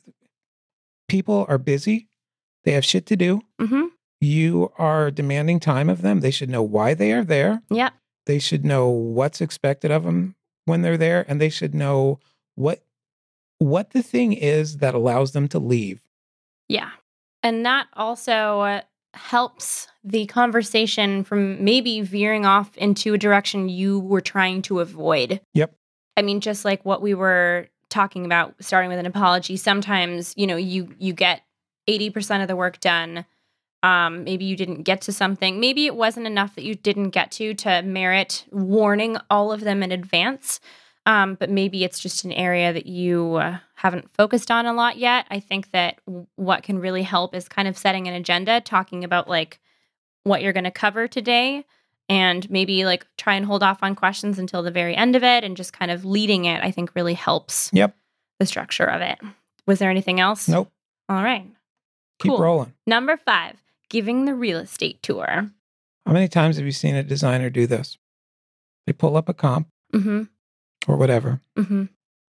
people are busy. They have shit to do. Mm-hmm. You are demanding time of them. They should know why they are there. Yep. They should know what's expected of them when they're there, and they should know what what the thing is that allows them to leave. Yeah. And that also uh, helps the conversation from maybe veering off into a direction you were trying to avoid. Yep. I mean, just like what we were talking about, starting with an apology, sometimes, you know, you you get eighty percent of the work done. Um, maybe you didn't get to something. Maybe it wasn't enough that you didn't get to to merit warning all of them in advance. Um, but maybe it's just an area that you uh, haven't focused on a lot yet. I think that w- what can really help is kind of setting an agenda, talking about like what you're going to cover today, and maybe like try and hold off on questions until the very end of it, and just kind of leading it, I think really helps Yep. the structure of it. Was there anything else? Nope. All right. Keep Cool. rolling. Number five, giving the real estate tour. How many times have you seen a designer do this? They pull up a comp Mm-hmm. or whatever. Mm-hmm.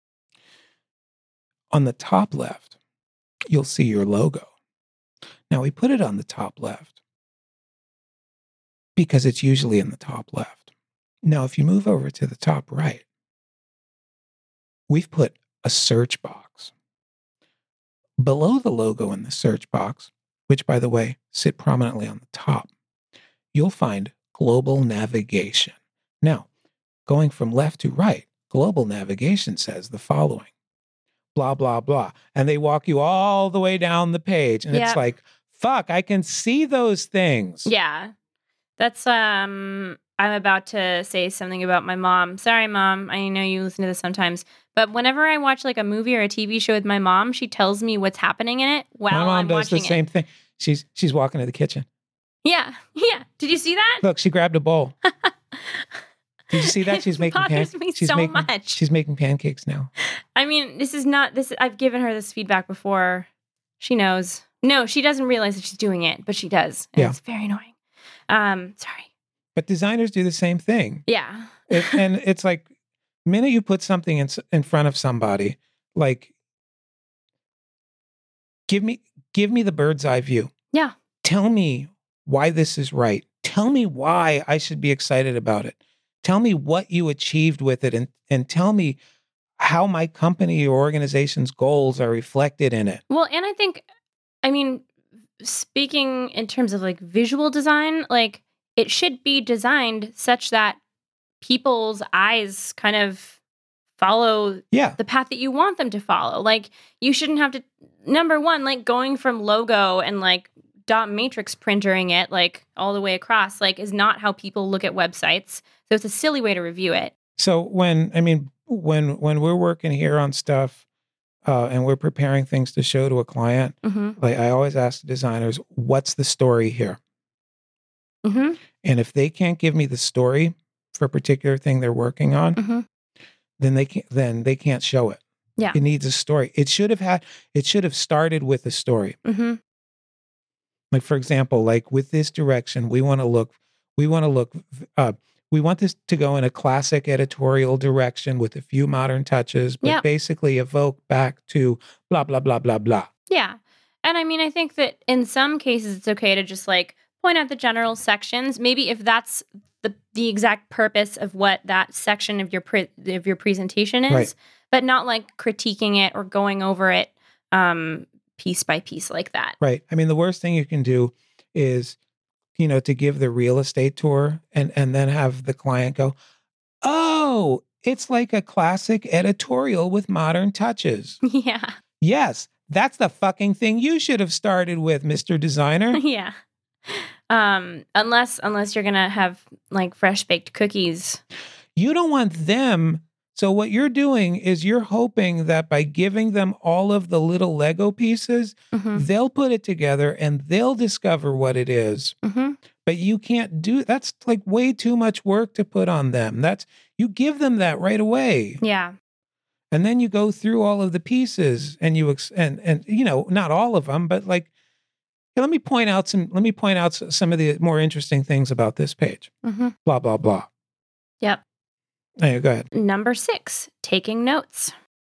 On the top left, you'll see your logo. Now, we put it on the top left because it's usually in the top left. Now, if you move over to the top right, we've put a search box. Below the logo in the search box, which, by the way, sit prominently on the top, you'll find global navigation. Now, going from left to right, global navigation says the following, blah, blah, blah. And they walk you all the way down the page. And Yep. it's like, fuck, I can see those things. Yeah. That's, um, I'm about to say something about my mom. Sorry, Mom. I know you listen to this sometimes. But whenever I watch like a movie or a T V show with my mom, she tells me what's happening in it while My mom I'm does the watching same it. thing. She's she's walking to the kitchen. Yeah. Yeah. Did you see that? Look, she grabbed a bowl. Did you see that? She's It making bothers pan- me she's so making, much. She's making pancakes now. I mean, this is not this. I've given her this feedback before. She knows. No, she doesn't realize that she's doing it, but she does. And Yeah. It's very annoying. Um, sorry. But designers do the same thing. Yeah. It, and it's like, the minute you put something in, s- in front of somebody, like, give me give me the bird's eye view. Yeah. Tell me why this is right. Tell me why I should be excited about it. Tell me what you achieved with it, and and tell me how my company or organization's goals are reflected in it. Well, and I think, I mean, speaking in terms of like visual design, like it should be designed such that people's eyes kind of follow Yeah. the path that you want them to follow. Like you shouldn't have to, number one, like going from logo and like dot matrix printering it like all the way across, like is not how people look at websites. So it's a silly way to review it. So when I mean when when we're working here on stuff uh, and we're preparing things to show to a client, Mm-hmm. like I always ask the designers, what's the story here? Mm-hmm. And if they can't give me the story for a particular thing they're working on, Mm-hmm. then they can't then they can't show it. Yeah. It needs a story. It should have had it should have started with a story. Mm-hmm. Like for example, like with this direction, we want to look we want to look uh we want this to go in a classic editorial direction with a few modern touches, but Yep. basically evoke back to blah blah blah blah blah. Yeah. And I mean, I think that in some cases it's okay to just like point out the general sections. Maybe if that's the the exact purpose of what that section of your pre- of your presentation is, Right. but not like critiquing it or going over it um, piece by piece like that. Right. I mean, the worst thing you can do is, you know, to give the real estate tour and and then have the client go, "Oh, it's like a classic editorial with modern touches." Yeah. Yes, that's the fucking thing you should have started with, Mister Designer. Yeah. Um, unless unless you're gonna have like fresh baked cookies. You don't want them. So what you're doing is you're hoping that by giving them all of the little Lego pieces, Mm-hmm. they'll put it together and they'll discover what it is. Mm-hmm. But you can't do that's like way too much work to put on them. That's you give them that right away. Yeah. And then you go through all of the pieces and you ex- and and you know, not all of them, but like let me point out some let me point out s- some of the more interesting things about this page. Mm-hmm. Blah blah blah. Yep. Hey, go ahead. Number six, taking notes.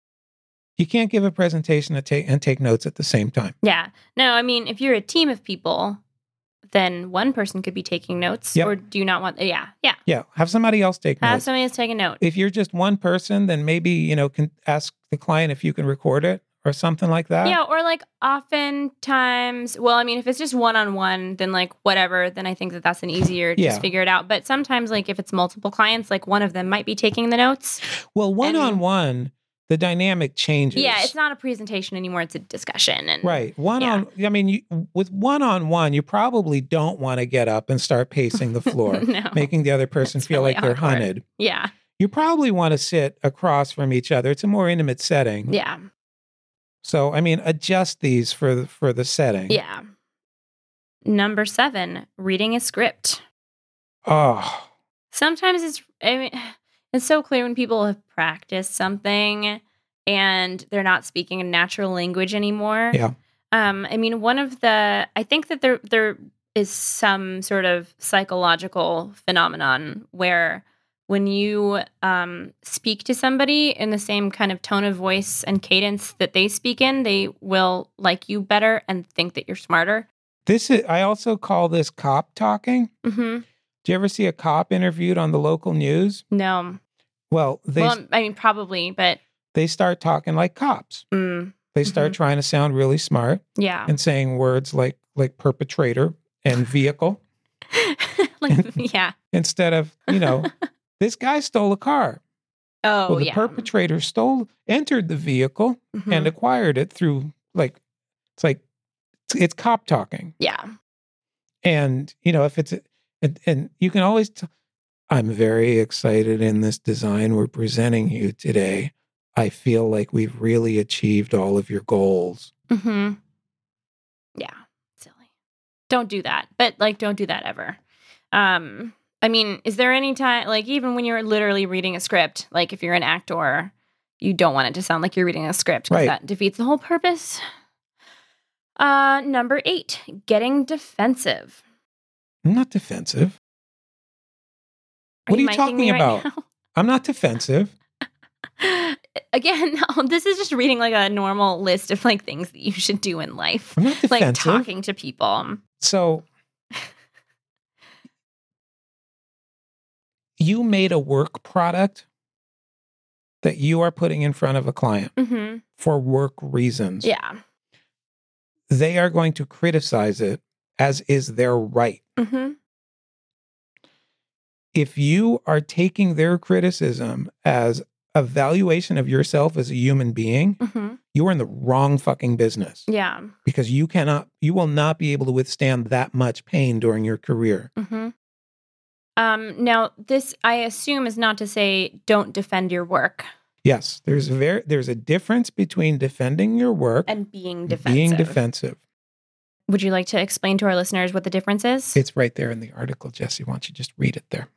You can't give a presentation and take and take notes at the same time. Yeah. No, I mean, if you're a team of people, then one person could be taking notes. Yep. Or do you not want? Yeah, yeah. Yeah, have somebody else take Have notes. somebody else take a note. If you're just one person, then maybe, you know, can ask the client if you can record it or something like that. Yeah, or like oftentimes, well, I mean, if it's just one-on-one, then like whatever, then I think that that's an easier, Yeah. just figure it out. But sometimes like if it's multiple clients, like one of them might be taking the notes. Well, one-on-one, the dynamic changes. Yeah, it's not a presentation anymore, it's a discussion. And Right. One yeah. on, I mean, you, with one-on-one, you probably don't want to get up and start pacing the floor, No. making the other person It's feel really like they're awkward. hunted. Yeah, You probably want to sit across from each other. It's a more intimate setting. yeah, So, I mean, adjust these for the, for the setting. yeah. Number seven, reading a script. Oh, Sometimes it's, I mean, it's so clear when people have practiced something and they're not speaking a natural language anymore. yeah. Um, I mean, one of the, I think that there there is some sort of psychological phenomenon where when you um, speak to somebody in the same kind of tone of voice and cadence that they speak in, they will like you better and think that you're smarter. This is, I also call this cop talking. Mm-hmm. Do you ever see a cop interviewed on the local news? No. Well, they well, I mean, probably, but they start talking like cops. mm, They start Mhm. trying to sound really smart yeah. and saying words like like perpetrator and vehicle like, yeah. instead of, you know, this guy stole a car. Oh, Well, the yeah. perpetrator stole, entered the vehicle Mhm. and acquired it through like, it's like, it's, it's cop talking. yeah. And, you know, if it's, and, and you can always, t- I'm very excited in this design we're presenting you today. I feel like we've really achieved all of your goals. Mm-hmm. Yeah. Silly. Don't do that. But like, don't do that ever. Um, I mean, is there any time, like even when you're literally reading a script, like if you're an actor, you don't want it to sound like you're reading a script because Right. that defeats the whole purpose. Uh, number eight, getting defensive. I'm not defensive. Are What are you miking talking me right about? now? I'm not defensive. Again, no, this is just reading like a normal list of like things that you should do in life. I'm not Like defensive. talking to people. So you made a work product that you are putting in front of a client Mm-hmm. for work reasons. Yeah. They are going to criticize it as is their right. Mm-hmm. If you are taking their criticism as a valuation of yourself as a human being, Mm-hmm. you are in the wrong fucking business Yeah. because you cannot, you will not be able to withstand that much pain during your career. Mm-hmm. Um, now, this I assume is not to say don't defend your work Yes, there's very there's a difference between defending your work and being and defensive. being defensive. Would you like to explain to our listeners what the difference is? It's right there in the article, Jesse. Why don't you just read it there?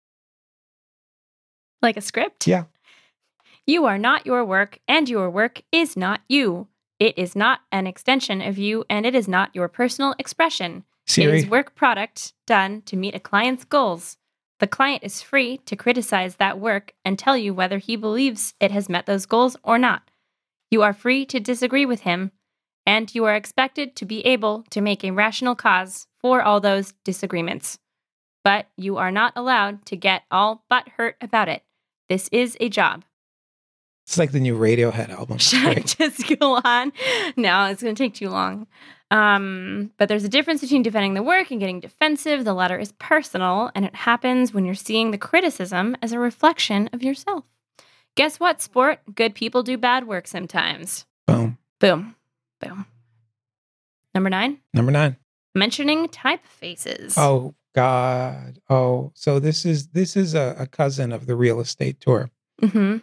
Like a script? Yeah. You are not your work, and your work is not you. It is not an extension of you, and it is not your personal expression. It Siri, is work product done to meet a client's goals. The client is free to criticize that work and tell you whether he believes it has met those goals or not. You are free to disagree with him, and you are expected to be able to make a rational cause for all those disagreements. But you are not allowed to get all but hurt about it. This is a job. it's like the new Radiohead album. Should I Right. just go on? No, it's going to take too long. Um, but there's a difference between defending the work and getting defensive. The latter is personal, and it happens when you're seeing the criticism as a reflection of yourself. Guess what, sport? Good people do bad work sometimes. Boom. Boom. Boom. Number nine, Number nine. mentioning typefaces. Oh God. Oh, so this is this is a, a cousin of the real estate tour. Mm-hmm.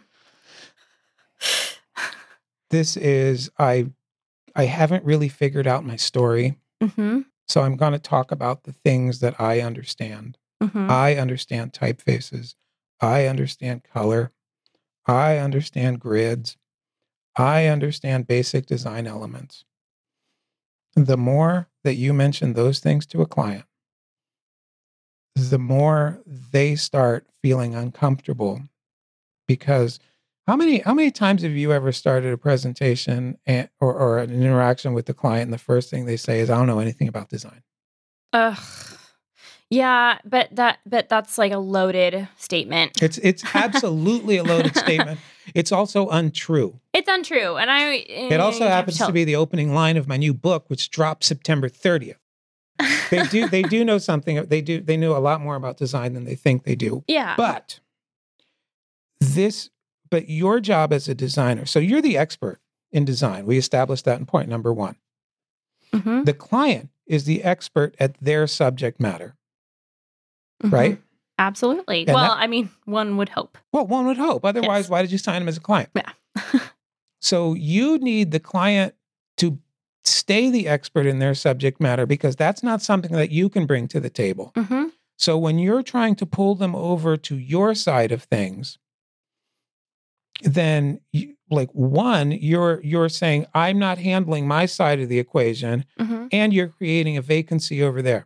This is I I haven't really figured out my story. Mm-hmm. So I'm going to talk about the things that I understand. Mm-hmm. I understand typefaces. I understand color. I understand grids. I understand basic design elements. The more that you mention those things to a client, the more they start feeling uncomfortable. Because how many how many times have you ever started a presentation and, or, or an interaction with the client and the first thing they say is, I don't know anything about design? Ugh. Yeah, but that but that's like a loaded statement. It's it's absolutely a loaded statement. It's also untrue. It's untrue, and I. It also happens to be the opening line of my new book, which drops September thirtieth. They do they do know something. They do they know a lot more about design than they think they do. Yeah. But this, but your job as a designer, so you're the expert in design. We established that in point number one. Mm-hmm. The client is the expert at their subject matter. Mm-hmm. Right? Absolutely. And well, that- I mean, one would hope. Well, one would hope. Otherwise, Yes. why did you sign them as a client? Yeah. So you need the client to stay the expert in their subject matter because that's not something that you can bring to the table. Mm-hmm. So when you're trying to pull them over to your side of things, then you, like one, you're you're saying I'm not handling my side of the equation, Mm-hmm. and you're creating a vacancy over there.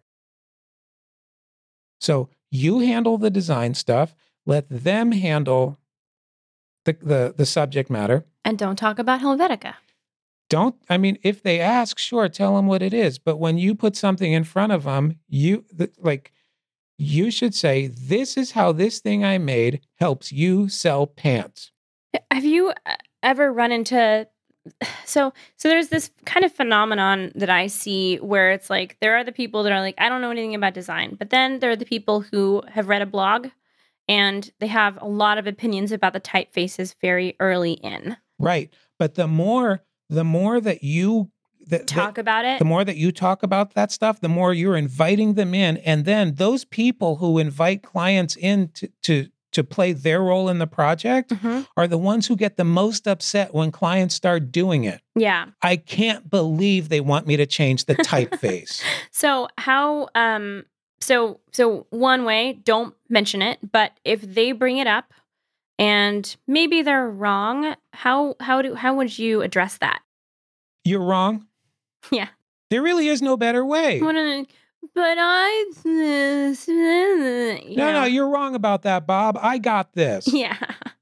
So you handle the design stuff, let them handle the the, the subject matter. And don't talk about Helvetica. Don't, I mean, if they ask, sure, tell them what it is. But when you put something in front of them, you the, like, you should say, this is how this thing I made helps you sell pants. Have you uh, ever run into so so there's this kind of phenomenon that I see where it's like there are the people that are like, I don't know anything about design, but then there are the people who have read a blog and they have a lot of opinions about the typefaces very early in. Right. But the more the more that you that, Talk that, about it. the more that you talk about that stuff, the more you're inviting them in. And then those people who invite clients in to to, to play their role in the project Mm-hmm. are the ones who get the most upset when clients start doing it. Yeah. I can't believe they want me to change the typeface. So how um so so one way, don't mention it, but if they bring it up and maybe they're wrong, how how do how would you address that? You're wrong. Yeah. There really is no better way. What an- But I this you No, know. no, you're wrong about that, Bob. I got this. Yeah.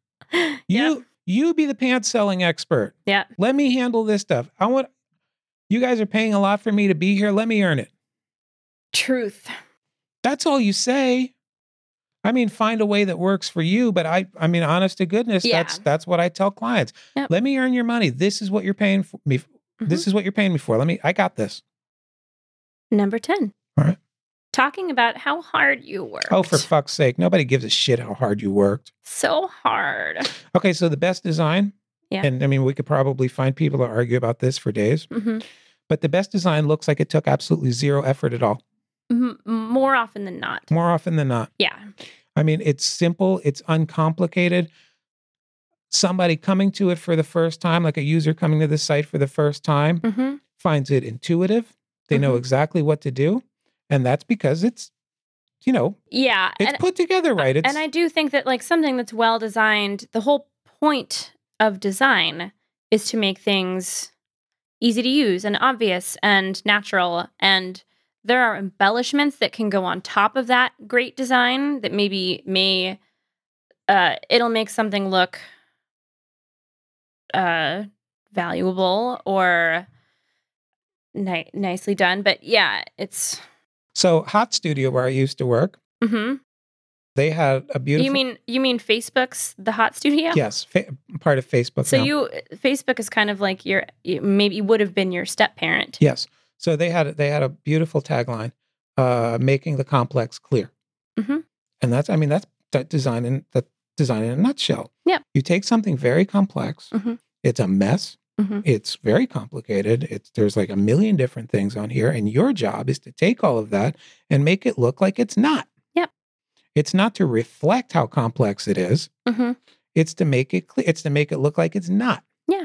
You Yep. you be the pants selling expert. Yeah. Let me handle this stuff. I want you guys are paying a lot for me to be here. Let me earn it. Truth. That's all you say. I mean, find a way that works for you, but I I mean, honest to goodness, Yeah. that's that's what I tell clients. Yep. Let me earn your money. This is what you're paying for me. Mm-hmm. This is what you're paying me for. Let me I got this. Number ten. All right. Talking about how hard you worked. Oh, for fuck's sake. Nobody gives a shit how hard you worked. So hard. Okay, so the best design, Yeah. and I mean, we could probably find people to argue about this for days, Mm-hmm. but the best design looks like it took absolutely zero effort at all, M- more often than not. more often than not. Yeah. I mean, it's simple, it's uncomplicated. Somebody coming to it for the first time, like a user coming to the site for the first time, Mm-hmm. finds it intuitive. They know Mhm. exactly what to do. And that's because it's, you know, Yeah. it's and, put together right. It's, and I do think that like something that's well designed, the whole point of design is to make things easy to use and obvious and natural. And there are embellishments that can go on top of that great design that maybe may uh it'll make something look uh valuable or ni- nicely done. But yeah, it's so Hot Studio, where I used to work, hmm they had a beautiful. you mean you mean Facebook's The Hot Studio? Yes, fa- part of Facebook. So now. you Facebook is kind of like your you- maybe would have been your step parent. Yes. So they had they had a beautiful tagline, uh, making the complex clear. Mhm. And that's I mean that's that design in that design in a nutshell. Yep. You take something very complex. Mhm. It's a mess. Mhm. It's very complicated. It's there's like a million different things on here, and your job is to take all of that and make it look like it's not. Yep. It's not to reflect how complex it is. Mhm. It's to make it clear. It's to make it look like it's not. Yeah.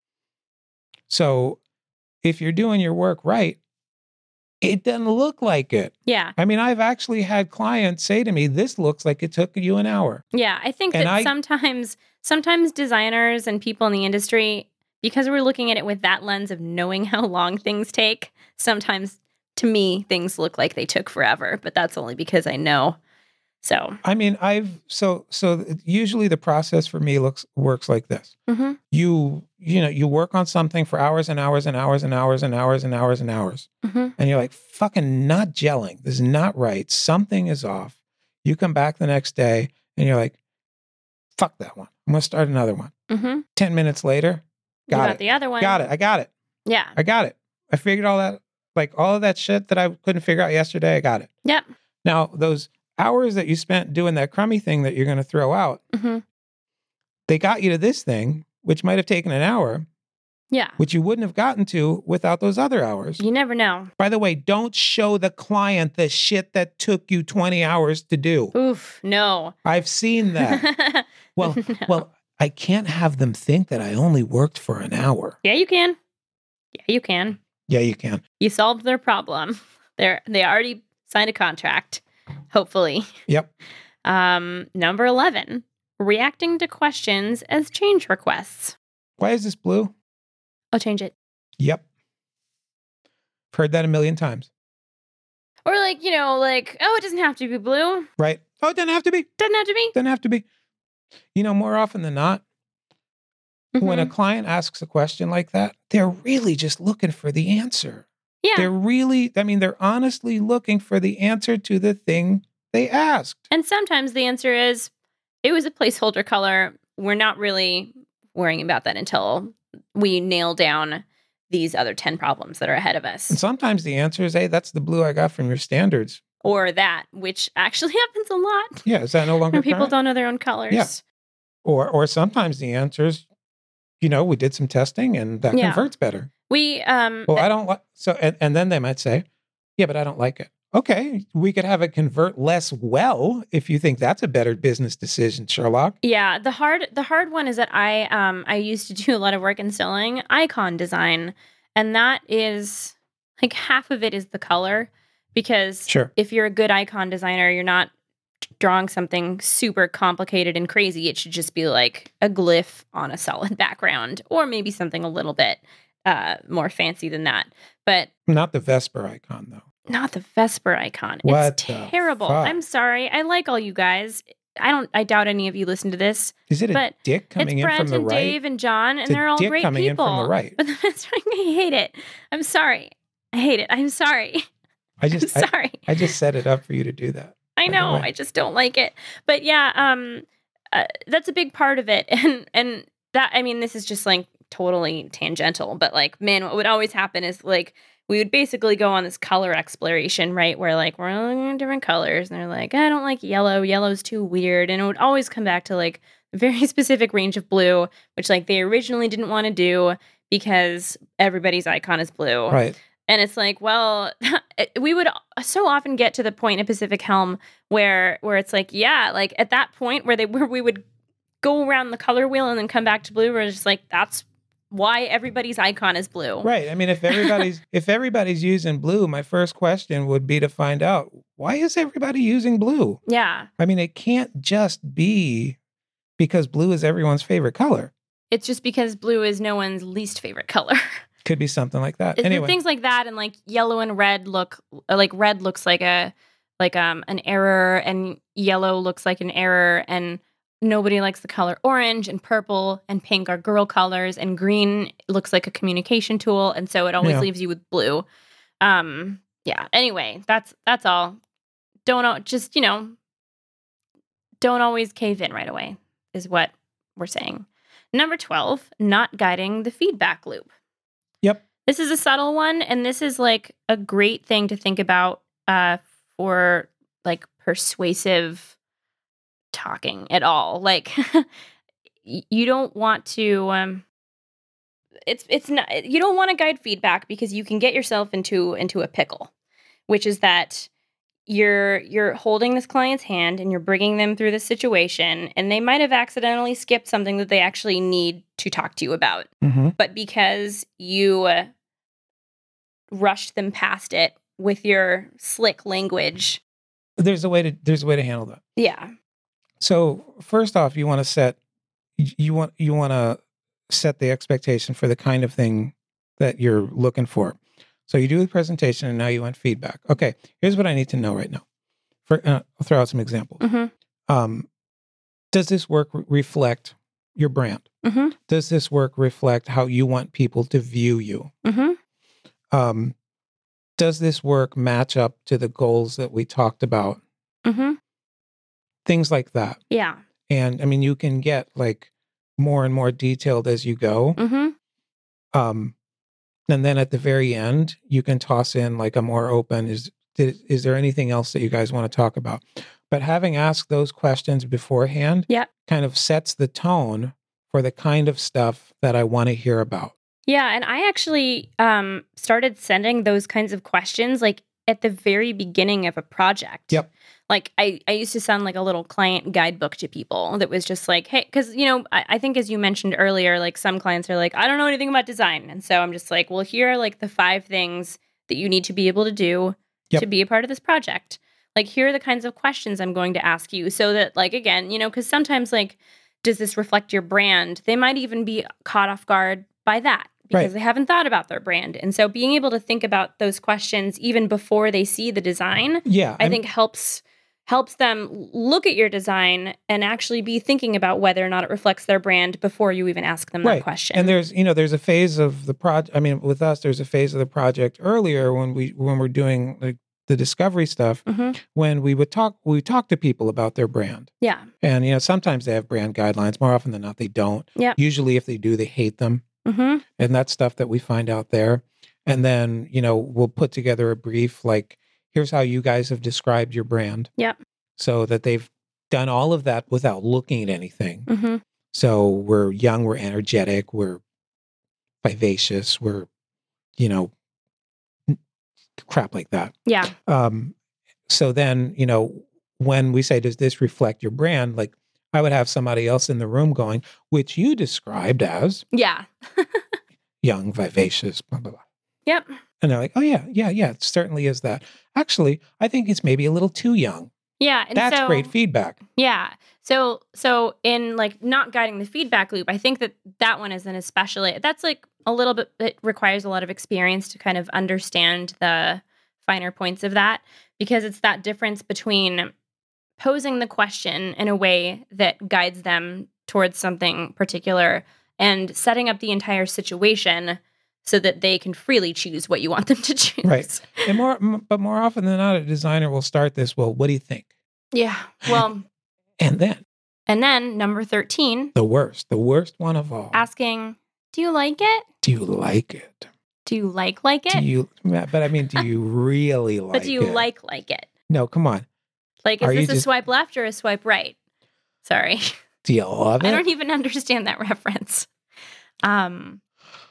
So if you're doing your work right, it doesn't look like it. Yeah. I mean, I've actually had clients say to me, this looks like it took you an hour. Yeah, I think And that I- sometimes sometimes designers and people in the industry, because we're looking at it with that lens of knowing how long things take, sometimes to me things look like they took forever, but that's only because I know So, I mean, I've so so usually the process for me looks works like this. mm-hmm. You you know, you work on something for hours and hours and hours and hours and hours and hours and hours. Mm-hmm. And you're like, fucking not gelling. This is not right. Something is off. You come back the next day and you're like, fuck that one. I'm going to start another one. Mm-hmm. ten minutes later, You got got it. the other one. Got it. I got it. Yeah. I got it. I figured all that, like all of that shit that I couldn't figure out yesterday, I got it. Yep. Now, those hours that you spent doing that crummy thing that you're going to throw out, Mm-hmm. they got you to this thing, which might have taken an hour, Yeah. which you wouldn't have gotten to without those other hours. You never know. By the way, don't show the client the shit that took you twenty hours to do. Oof. No. I've seen that. Well, No. well, I can't have them think that I only worked for an hour. Yeah, you can. Yeah, you can. Yeah, you can. You solved their problem. They're they already signed a contract. Hopefully. Yep. Um, number eleven, reacting to questions as change requests. Why is this blue? I'll change it. Yep. Heard that a million times. Or like, you know, like, oh, it doesn't have to be blue. Right? Oh, it doesn't have to be. Doesn't have to be. Doesn't have to be. You know, more often than not, when a Mhm. client asks a question like that, they're really just looking for the answer. Yeah. They're really, I mean, they're honestly looking for the answer to the thing they asked. And sometimes the answer is it was a placeholder color. We're not really worrying about that until we nail down these other ten problems that are ahead of us. And sometimes the answer is, hey, that's the blue I got from your standards. Or that, which actually happens a lot. Yeah, is that no longer When people current? don't know their own colors. Yeah. Or or sometimes the answer is, you know, we did some testing and that Yeah. converts better. We um Well, I don't like so and, and then they might say, yeah, but I don't like it. Okay, we could have it convert less well if you think that's a better business decision, Sherlock. yeah, the hard the hard one is that I um I used to do a lot of work in selling icon design, and that is like half of it is the color, because Sure. if you're a good icon designer, you're not drawing something super complicated and crazy. It should just be like a glyph on a solid background, or maybe something a little bit uh more fancy than that. But Not the Vesper icon though. not the Vesper icon. What It's the terrible. fuck? I'm sorry. I like all you guys. I don't I doubt any of you listen to this. Is it a But dick coming it's in Brent from the and right? Dave and John, and It's a they're all dick great coming in people. from the right. But the Vesper, I hate it. I'm sorry. I hate it. I'm sorry. I I'm just I, sorry. I just set it up for you to do that. I the know. way. I just don't like it. But yeah, um, uh, that's a big part of it. And and that, I mean, this is just like totally tangential. But like, man, what would always happen is like we would basically go on this color exploration, right? Where like we're looking at different colors, and they're like, I don't like yellow. Yellow's too weird. And it would always come back to like a very specific range of blue, which like they originally didn't want to do because everybody's icon is blue. Right. And it's like, well, we would so often get to the point in Pacific Helm where where it's like, yeah, like at that point where they where we would go around the color wheel and then come back to blue, we're just like, that's why everybody's icon is blue. Right. I mean, if everybody's if everybody's using blue, my first question would be to find out, why is everybody using blue? Yeah. I mean, it can't just be because blue is everyone's favorite color. It's just because blue is no one's least favorite color. Could be something like that. It's Anyway, things like that, and like yellow and red look like red looks like a like um an error, and yellow looks like an error, and nobody likes the color orange, and purple and pink are girl colors, and green looks like a communication tool, and so it always Yeah. leaves you with blue. Um yeah, anyway, that's that's all. Don't al- just, you know, don't always cave in right away is what we're saying. Number twelve, not guiding the feedback loop. Yep. This is a subtle one, and this is like a great thing to think about uh, for like persuasive talking at all. Like y- you don't want to. Um, it's it's not you don't want to guide feedback because you can get yourself into into a pickle, which is that you're you're holding this client's hand and you're bringing them through the situation, and they might have accidentally skipped something that they actually need to talk to you about. Mhm. But because you uh, rushed them past it with your slick language. there's a way to there's a way to handle that. Yeah. So first off, you want to set you want you want to set the expectation for the kind of thing that you're looking for. So you do the presentation, and now you want feedback. Okay, here's what I need to know right now. for, uh, I'll throw out some examples. Mm-hmm. Um, does this work re- reflect your brand? Mm-hmm. Does this work reflect how you want people to view you? Mm-hmm. Um, does this work match up to the goals that we talked about? Mm-hmm. Things like that. Yeah. And I mean, you can get like more and more detailed as you go. Mm-hmm. Um, and then at the very end, you can toss in like a more open, is, did, is there anything else that you guys want to talk about? But having asked those questions beforehand Yeah. kind of sets the tone for the kind of stuff that I want to hear about. Yeah, and I actually um, started sending those kinds of questions like at the very beginning of a project. Yep. Like I, I used to send like a little client guidebook to people that was just like, hey, because, you know, I, I think as you mentioned earlier, like some clients are like, I don't know anything about design. And so I'm just like, well, here are like the five things that you need to be able to do Yep. to be a part of this project. Like, here are the kinds of questions I'm going to ask you so that, like, again, you know, because sometimes like, does this reflect your brand? They might even be caught off guard by that. Because Right. they haven't thought about their brand. And so being able to think about those questions even before they see the design, Yeah. I I'm- think helps helps them look at your design and actually be thinking about whether or not it reflects their brand before you even ask them Right. that question. And there's, you know, there's a phase of the project. I mean, with us, there's a phase of the project earlier when we, when we're doing like the discovery stuff, Mhm. when we would talk, we talk to people about their brand. Yeah. And, you know, sometimes they have brand guidelines. More often than not, they don't. Yeah. Usually if they do, they hate them. Mm-hmm. And that's stuff that we find out there. And then, you know, we'll put together a brief, like, here's how you guys have described your brand. Yep. So that they've done all of that without looking at anything. Mm-hmm. So we're young, we're energetic, we're vivacious, we're, you know, crap like that. Yeah. Um, so then, you know, when we say, does this reflect your brand? Like, I would have somebody else in the room going, which you described as Yeah. young, vivacious, blah, blah, blah. Yep. And they're like, oh, yeah, yeah, yeah, it certainly is that. Actually, I think it's maybe a little too young. Yeah. And That's so, great feedback. Yeah. So so in like not guiding the feedback loop, I think that that one is an especially that's like a little bit it requires a lot of experience to kind of understand the finer points of that, because it's that difference between posing the question in a way that guides them towards something particular and setting up the entire situation so that they can freely choose what you want them to choose. Right. And more, m- but more often than not, a designer will start this, well, what do you think? Yeah. Well, And then and then number thirteen, the worst, the worst one of all. asking, do you like it? Do you like it? Do you like like it? Do you, but I mean, do you really like it? but do you like like it? No, come on. Like, is Are you this a just- swipe left or a swipe right? Sorry. Do you love I it? don't even understand that reference. Um,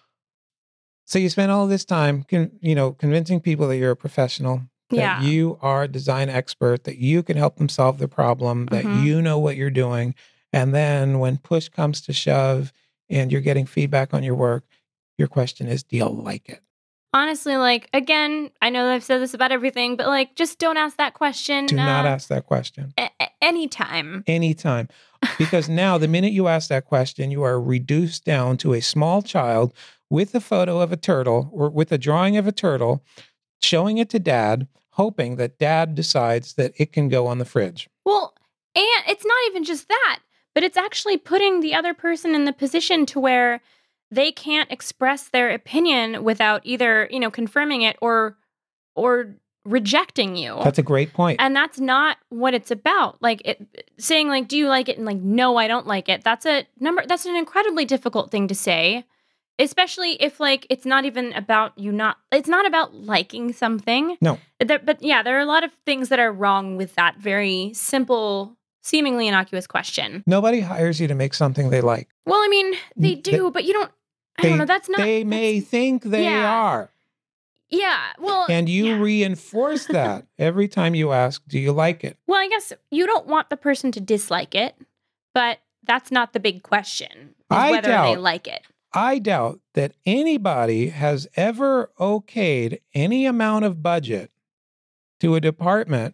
So you spend all this time, con- you know, convincing people that you're a professional, that yeah. you are a design expert, that you can help them solve the problem, that Mhm. you know what you're doing. And then when push comes to shove and you're getting feedback on your work, your question is, do you like it? Honestly, like, again, I know that I've said this about everything, but like, just don't ask that question. Do not uh, ask that question a- a- anytime. anytime. Because now, the minute you ask that question, you are reduced down to a small child with a photo of a turtle or with a drawing of a turtle, showing it to dad, hoping that dad decides that it can go on the fridge. Well, and it's not even just that, but it's actually putting the other person in the position to where they can't express their opinion without either, you know, confirming it or or rejecting you. That's a great point. And that's not what it's about. Like it saying like, do you like it? And like, no, I don't like it. That's a number that's an incredibly difficult thing to say. Especially if like it's not even about you not it's not about liking something. No. There, but yeah, there are a lot of things that are wrong with that very simple, seemingly innocuous question. Nobody hires you to make something they like. Well, I mean, they They- do, but you don't I They, don't know, that's not they may that's- think they yeah. are. Yeah. Well, And you yeah. reinforce that every time you ask, do you like it? Well, I guess you don't want the person to dislike it, but that's not the big question. Is I whether they doubt- like it. I doubt that anybody has ever okayed any amount of budget to a department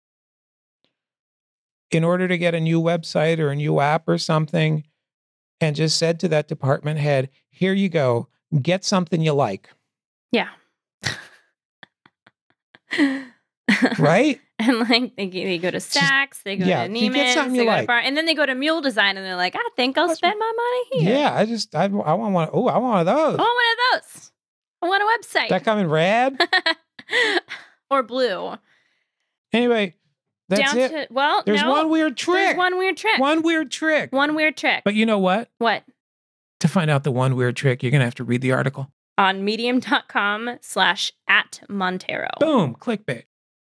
in order to get a new website or a new app or something and just said to that department head, here you go, get something you like, Yeah. right? And like they, they go to Saks, they go yeah, to you get Neiman's, something they you go to like. Bar, and then they go to Mule Design, and they're like, I think I'll That's- spend my money here. Yeah, I just I, I want one. Oh, I want one of those. I want one of those. I want a website. That come in red. Or blue. Anyway, that's Down it. to well, There's no, one weird trick. There's one weird trick. One weird trick. One weird trick. But you know what? What? To find out the one weird trick, you're gonna have to read the article. On medium.com slash at Montero. Boom, clickbait.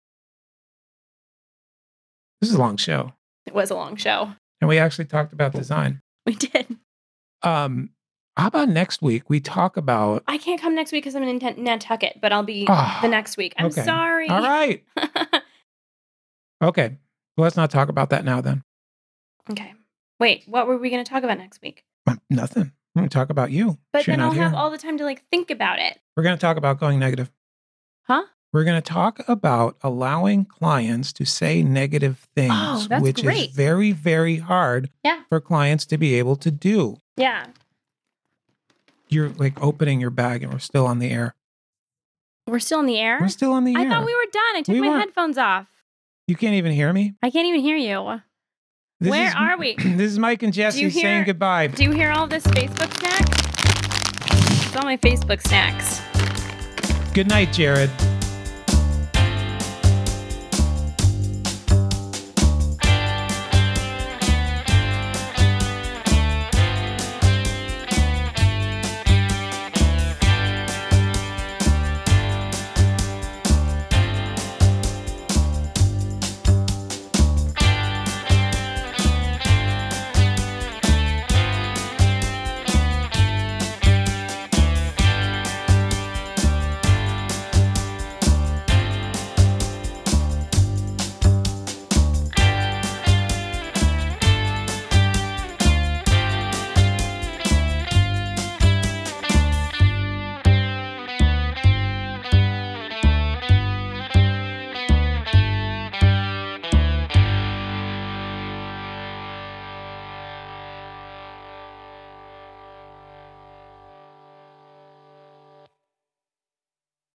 This is a long show. It was a long show. And we actually talked about design. We did. Um, how about next week we talk about I can't come next week because I'm in Nant- Nantucket, but I'll be Oh, the next week. I'm okay. sorry. All right. Okay. Well, let's not talk about that now then. Okay. Wait, what were we going to talk about next week? Uh, Nothing. We're gonna talk about you. But You're then not I'll here. have all the time to like think about it. We're gonna talk about going negative. Huh? We're going to talk about allowing clients to say negative things, Oh, that's which great. is very, very hard Yeah. for clients to be able to do. Yeah. You're like opening your bag and we're still on the air. We're still in the air? We're still on the I air. thought we were done. I took We my weren't. headphones off. You can't even hear me? I can't even hear you. This Where is- are we? This is Mike and Jesse Do you hear- saying goodbye. Do you hear all this Facebook snack? It's all my Facebook snacks. Good night, Jared.